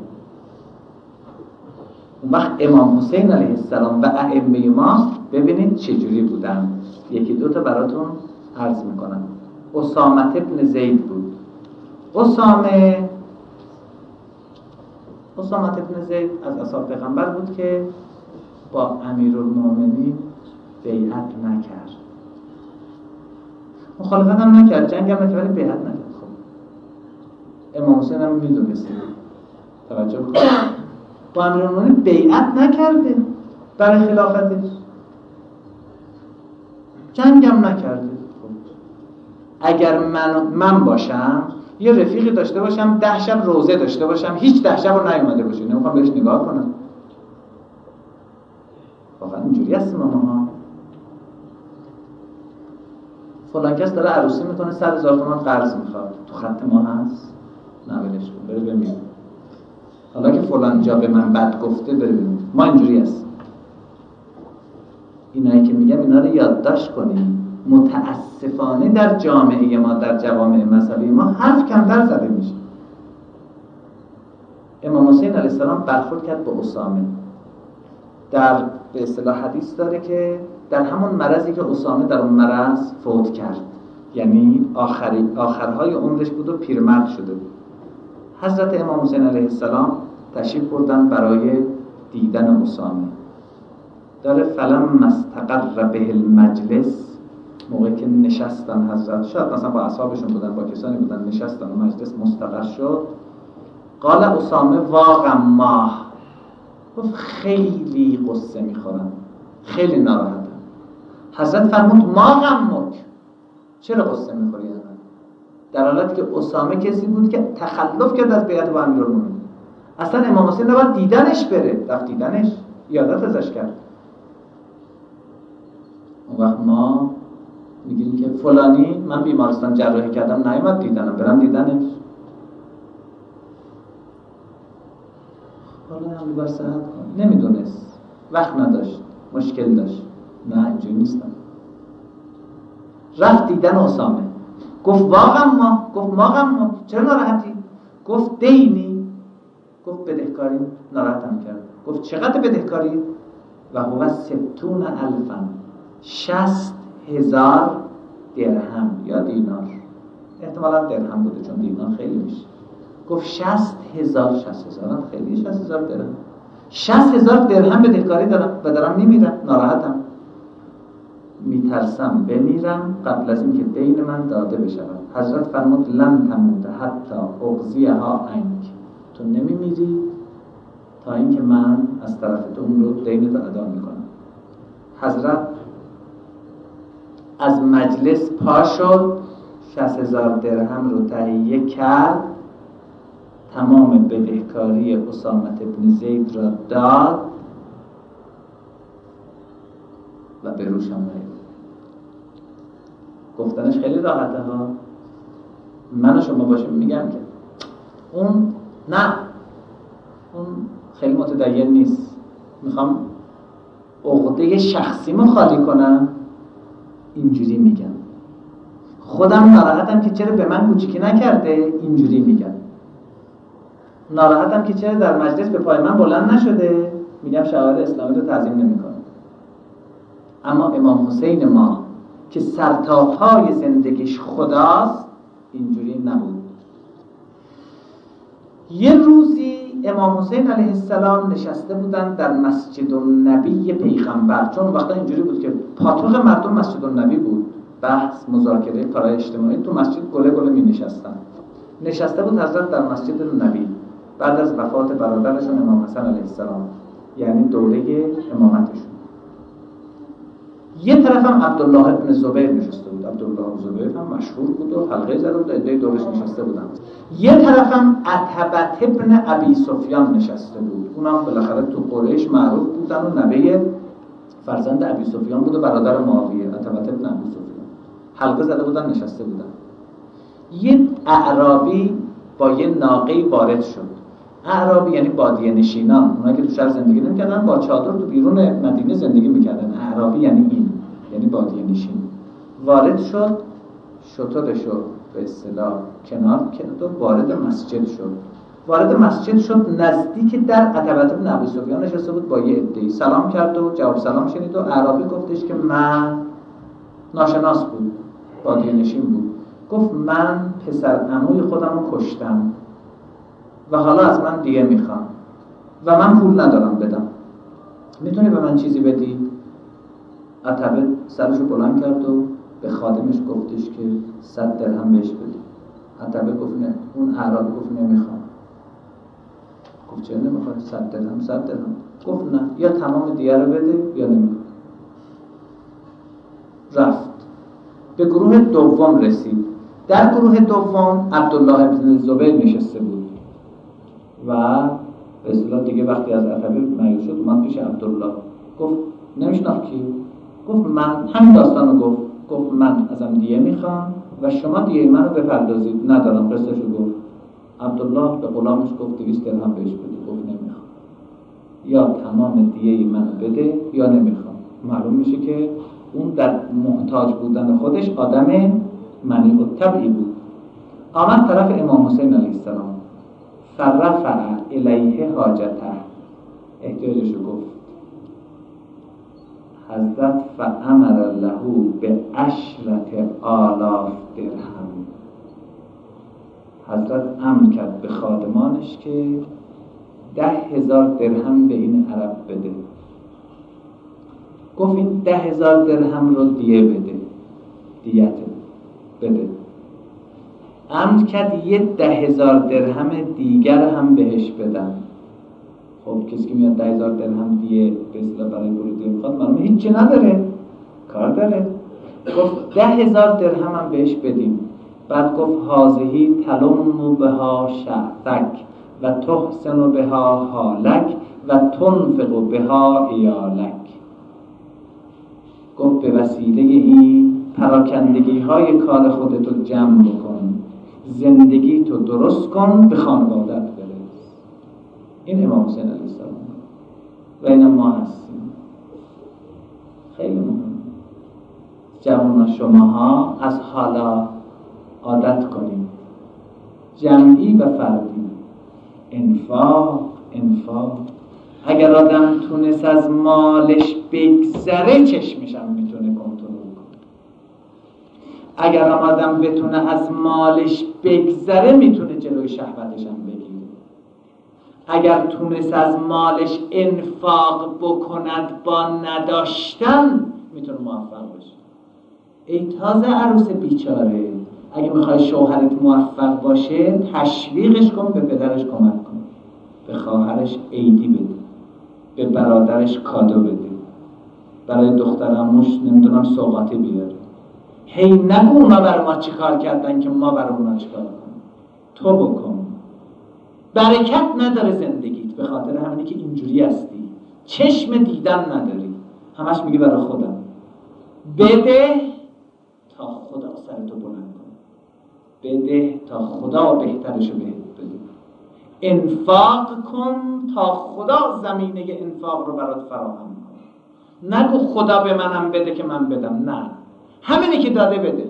اون وقت امام حسین علیه السلام و ائمه ما ببینید چجوری بودن. یکی دو تا براتون عرض میکنم. اسامه ابن زید بود. اسامه اسامه ابن زید از اصحاب پیغمبر بود که با امیرالمومنین بیعت نکرد. مخالفت هم نکرد، جنگ هم نکرد، ولی بیعت نکرد. خب امام حسین هم میدونسته. توجه بکنید. با امیرالمومنین بیعت نکرده برای خلافتش، جنگ هم نکرده. اگر من من باشم یه رفیقی داشته باشم ده شب روزه داشته باشم هیچ ده شب رو نیومده باشه، نمیخوام بهش نگاه کنم. واقعا اینجوری هست ماما. فلان کس داره عروسی میکنه صد هزار تومان قرض میخواد، تو خط ما هست؟ نه ولش کن، بره ببین. حالا که فلان جا به من بد گفته بره ببین. ما اینجوری هست. اینایی که میگم اینا رو یادداشت کنیم. متاسفانه در جامعه ما، در جوامع مذهبی ما حرف کمتر زده میشه. امام حسین علیه السلام برخورد کرد با اسامه. در به اصطلاح حدیث داره که در همون مرضی که اسامه در اون مرض فوت کرد، یعنی آخری آخرهای عمرش بود و پیرمرد شده بود، حضرت امام حسین علیه السلام تشریف بردن برای دیدن اسامه. داره فلم مستقر به المجلس، موقعی که نشستن حضرت، شاید مثلا با اصحابشون بودن، با کسانی بودن، نشستن و مجلس مستقر شد. قال اسامه واقعا ماه، گفت خیلی قصه میخورم، خیلی ناراحتم. حضرت فرمود ما غمک، چرا قصه میخوری؟ در حالتی که اسامه کسی بود که تخلف کرد از بیعت با امیرالمومنین. اصلا امام حسین نباید دیدنش بره، رفت دیدنش، یادت ازش کرد. اون وقت ما میگیم که فلانی من بیمارستان جراحی کردم نیومد دیدنم، برم دیدنش. حالا هم بر صحت کن، نمیدونست، وقت نداشت، مشکل داشت. نه اینجوری نیستم. رفت دیدن اسامه، گفت واقعا ما، گفت ما غم ما، چرا ناراحتی؟ گفت دینی، گفت بدهکاری ناراحتم کرد. گفت چقدر بدهکاری؟ و هو ستون الفن، شصت هزار درهم یا دینار، احتمالا درهم بوده چون دینار خیلی میشه. گفت شصت هزار، شصت هزار خیلی، شصت هزار درهم، شصت هزار درهم بدهکاری دارم و دارم میمیرم، ناراحتم، میترسم بمیرم قبل از اینکه دین من داده بشود. حضرت فرمود لن تموت حتی اقضیها عنک، تو نمیمیری تا اینکه من از طرف تو اون رو دین تو ادا میکنم. حضرت از مجلس پا شد، شصت هزار درهم رو تهیه کرد، تمام بدهکاری اسامه بن زید را داد و به روش هم رفت. گفتنش خیلی راحته ها، من و شما باشیم میگم که اون نه، اون خیلی متدین نیست، میخوام عقده شخصیمو خالی کنم، اینجوری میگم. خودم ناراحتم که چرا به من کوچیکی نکرده، اینجوری میگم. ناراحتم که چرا در مجلس به پای من بلند نشده، میگم شعائر اسلامی رو تعظیم نمیکنه. اما امام حسین ما که سرتاپای زندگیش خداست، اینجوری نبود. یه روزی امام حسین علیه السلام نشسته بودن در مسجد النبی پیغمبر، چون وقتا اینجوری بود که پاتوق مردم مسجد النبی بود، بحث مذاکره کارهای اجتماعی تو مسجد گله گله می نشستن. نشسته بود حضرت در مسجد النبی بعد از وفات برادرشون امام حسن علیه السلام، یعنی دوره امامتشون. یه طرف هم عبدالله ابن زبیر نشسته بود. عبدالله ابن زبیر هم مشهور بود و حلقه زده بود، عده دورش نشسته بودن. یه طرف هم عتبه ابن ابی سفیان نشسته بود، اونم بالاخره تو قریش معروف بودن و نوه فرزند ابی سفیان بود و برادر معاویه. عتبه ابن ابی سفیان حلقه زده بودن، نشسته بودن. یه اعرابی با یه ناقه وارد شد. اعرابی یعنی بادیه نشینان، اونایی که تو شهر زندگی نمی‌کردن، با چادر تو بیرون مدینه زندگی می‌کردن. اعرابی یعنی این، یعنی بادیه نشین. وارد شد، شترشو به اصطلاح کنار کرد و وارد مسجد شد. وارد مسجد شد، نزدیک در عتبه بن ابی سفیان نشسته بود با یه عده‌ای. سلام کرد و جواب سلام شنید و اعرابی گفتش که من، ناشناس بود، بادیه نشین بود، گفت من پسر عموی خودم رو کشتم و حالا از من دیگه میخوام و من پول ندارم بدم، میتونی به من چیزی بدی؟ عتبه سرشو بلند کرد و به خادمش گفتش که صد درهم بهش بدی. عتبه گفت نه. اون اعرابی گفت نمیخوام. گفت چرا نمیخوای؟ صد درهم. صد درهم. گفت نه، یا تمام دیگه رو بده یا نمیخوام. رفت. به گروه دوم رسید. در گروه دوم عبدالله ابن زبیر نشسته بود و به اصطلاح دیگه وقتی از عتبه مایوس شد اومد پیش عبدالله، گفت نمیشناخت کی؟ گفت من، همین داستانو گفت. گفت من ازم دیه میخوام و شما دیه منو بپردازید. ندارم. قصهشو گفت. عبدالله به غلامش گفت دویست درهم بهش بده. گفت نمیخوام. یا تمام دیه منو بده یا نمیخوام. معلوم میشه که اون در محتاج بودن خودش آدم منیع الطبعی بود. آمد طرف امام حسین علیه السلام، فرفع الیه حاجته، احتیاجشو گفت. حضرت فامر له به عشرة آلاف درهم، حضرت امر کرد به خادمانش که ده هزار درهم به این عرب بده. گفت این ده هزار درهم رو دیه بده، دیت بده. امر کرد یه ده هزار درهم دیگر هم بهش بدن. خب کسی که میاد ده هزار درهم دیه به اصطلاح برای ورودی میخواد، معلومه هیچی نداره، کار داره. گفت ده هزار درهم هم بهش بدیم. بعد گفت هازهی تلم بها شعثک و تحسن بها حالک و تنفق بها ایالک. گفت به وسیله این پراکندگی های کار خودتو جمع بکن، زندگی تو درست کن، به خانوادت برس. این امام حسین علیه السلام و این ما هستیم. خیلی مهم. جوان شماها از حالا عادت کنیم، جمعی و فردی، انفاق انفاق. اگر آدم تونست از مالش بگذره، چشمشم میتونه کنترل کنه. اگر آدم بتونه از مالش بگذره، میتونه جلوی شهوتش هم بگیره. اگر تونست از مالش انفاق بکند با نداشتن، میتونه موفق بشه. ای تازه عروس بیچاره، اگه میخوای شوهرت موفق باشه، تشویقش کن، به پدرش کمک کن. به خواهرش عیدی بده، به برادرش کادو بده، برای دخترموش نمیدونم سوغاتی بیاره. هی نگو اونا بر ما چی کار کردن که ما بر اونا چی کار کنیم. تو بکن. برکت نداره زندگیت به خاطر همینی که اینجوری هستی، چشم دیدن نداری، همش میگی برای خودم. بده تا خدا سرتو بلند کنه، بده تا خدا بهترشو بهت بده. انفاق کن تا خدا زمینه انفاق رو برات فراهم کنه. نگو خدا به منم بده که من بدم، نه، همینی که داده بده،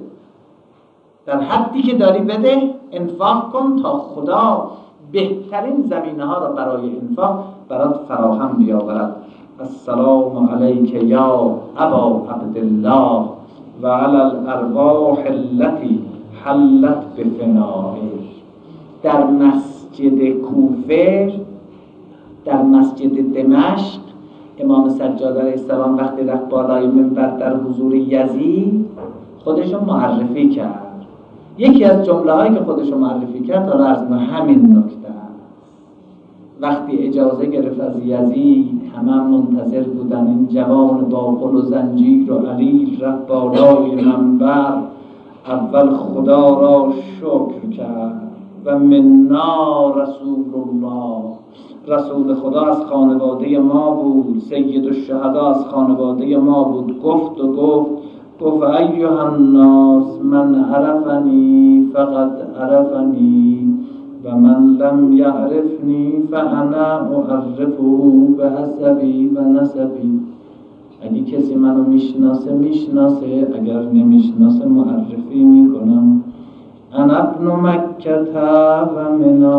در حدی که داری بده. انفاق کن تا خدا بهترین زمینه ها را برای انفاق برات فراهم بیاورد. السلام علیک یا ابا عبدالله و علی الارواح التي حلت بفنائه. در مسجد کوفه، در مسجد دمشق، امام سجاد علیه السلام وقتی رفت بالای منبر در حضور یزید خودشو معرفی کرد. یکی از جمله هایی که خودشو معرفی کرد حالا از ما همین نکته است. وقتی اجازه گرفت از یزید، همه هم منتظر بودن این جوان با قل و زنجیر و علیل رفت بالای منبر. اول خدا را شکر کرد و منا رسول الله، رسول خدا از خانواده ما بود، سید الشهدا از خانواده ما بود. گفت و گفت گفت ایها الناس من عرفنی فقد عرفنی و من لم یعرفنی فانا اعرفه بحسبی و نسبی. اگه کسی منو میشناسه میشناسه، اگر نمیشناسه معرفی میکنم. انا ابن مکه و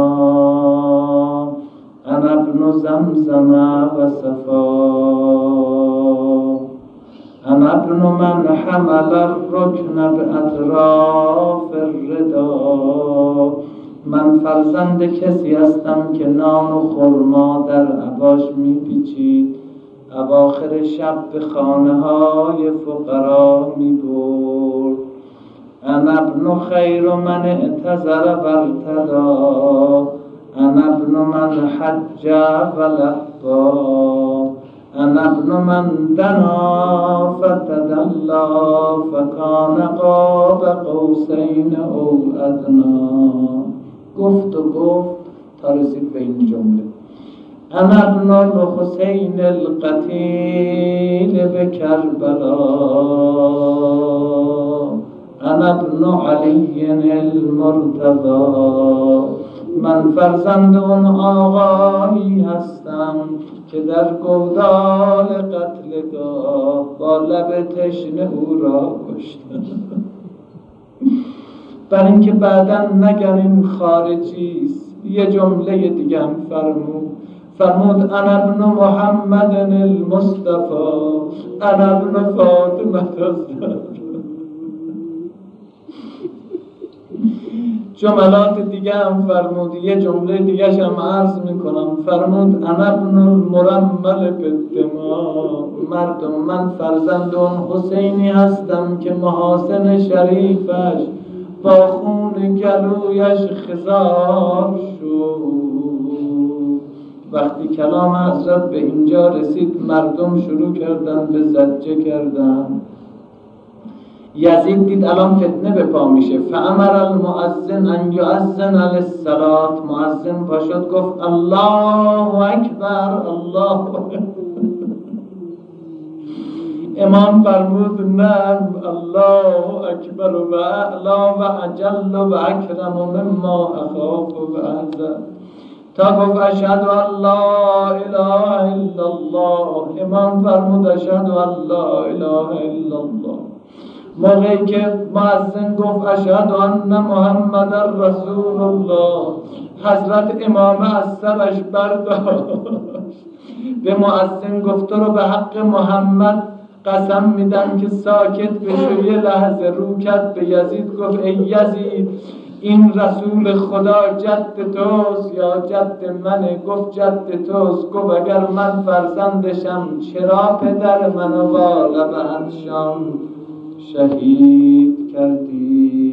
منا، انا ابن زمزم و صفا، انا ابن من حمل الرکن باطراف الردا. من فرزند کسی هستم که نان و خرما در عباش میپیچید، اواخر شب به خانه های فقرا میبرد. انا ابن خیر من اعتذر برتدا، انا ابن من حج و لبا، انا ابن من دنا فتدلا فکان قاب قوسین او ادنا. گفت و گفت تا رسید به این جمله: انا ابن الحسین القتیل بکربلا، انا ابن علی المرتضی. من فرزند اون آقایی هستم که در گودال قتلگاه با لب تشنه او را کشتم. بر اینکه بعداً نگن این خارجیست، یه جمله دیگه هم فرمود فرمود انا ابن محمد المصطفى، انا ابن فاطمه الزهرا. جملات دیگه هم فرمود، یه جمله دیگه هم عرض میکنم. فرمود انا ابن المرمل بالدماء، مردم من فرزند اون حسینی هستم که محاسن شریفش با خون گلویش خضار شد. وقتی کلام حضرت به اینجا رسید مردم شروع کردن به زجه کردن. یزید دید الان فتنه به پا میشه. فامر المؤذن ان یؤذن للصلاه. مؤذن پا شد گفت الله اکبر، الله اکبر. امام فرمود نه، الله اکبر و اعلا و اجل و اکرم مما اخاف و احذر. تا گفت اشهد ان لا اله الا الله. امام فرمود اشهد ان لا اله الا الله. موقعی که مؤذن گفت اشهد ان محمد رسول الله، حضرت امامه از سرش برداشت، به مؤذن گفت تو رو به حق محمد قسم میدم که ساکت بشو. یه لحظه رو کرد به یزید گفت ای یزید، این رسول خدا جد توست یا جد منه؟ گفت جد توست. گفت اگر من فرزندشم چرا پدر منو با لب عطشان شهید کردی؟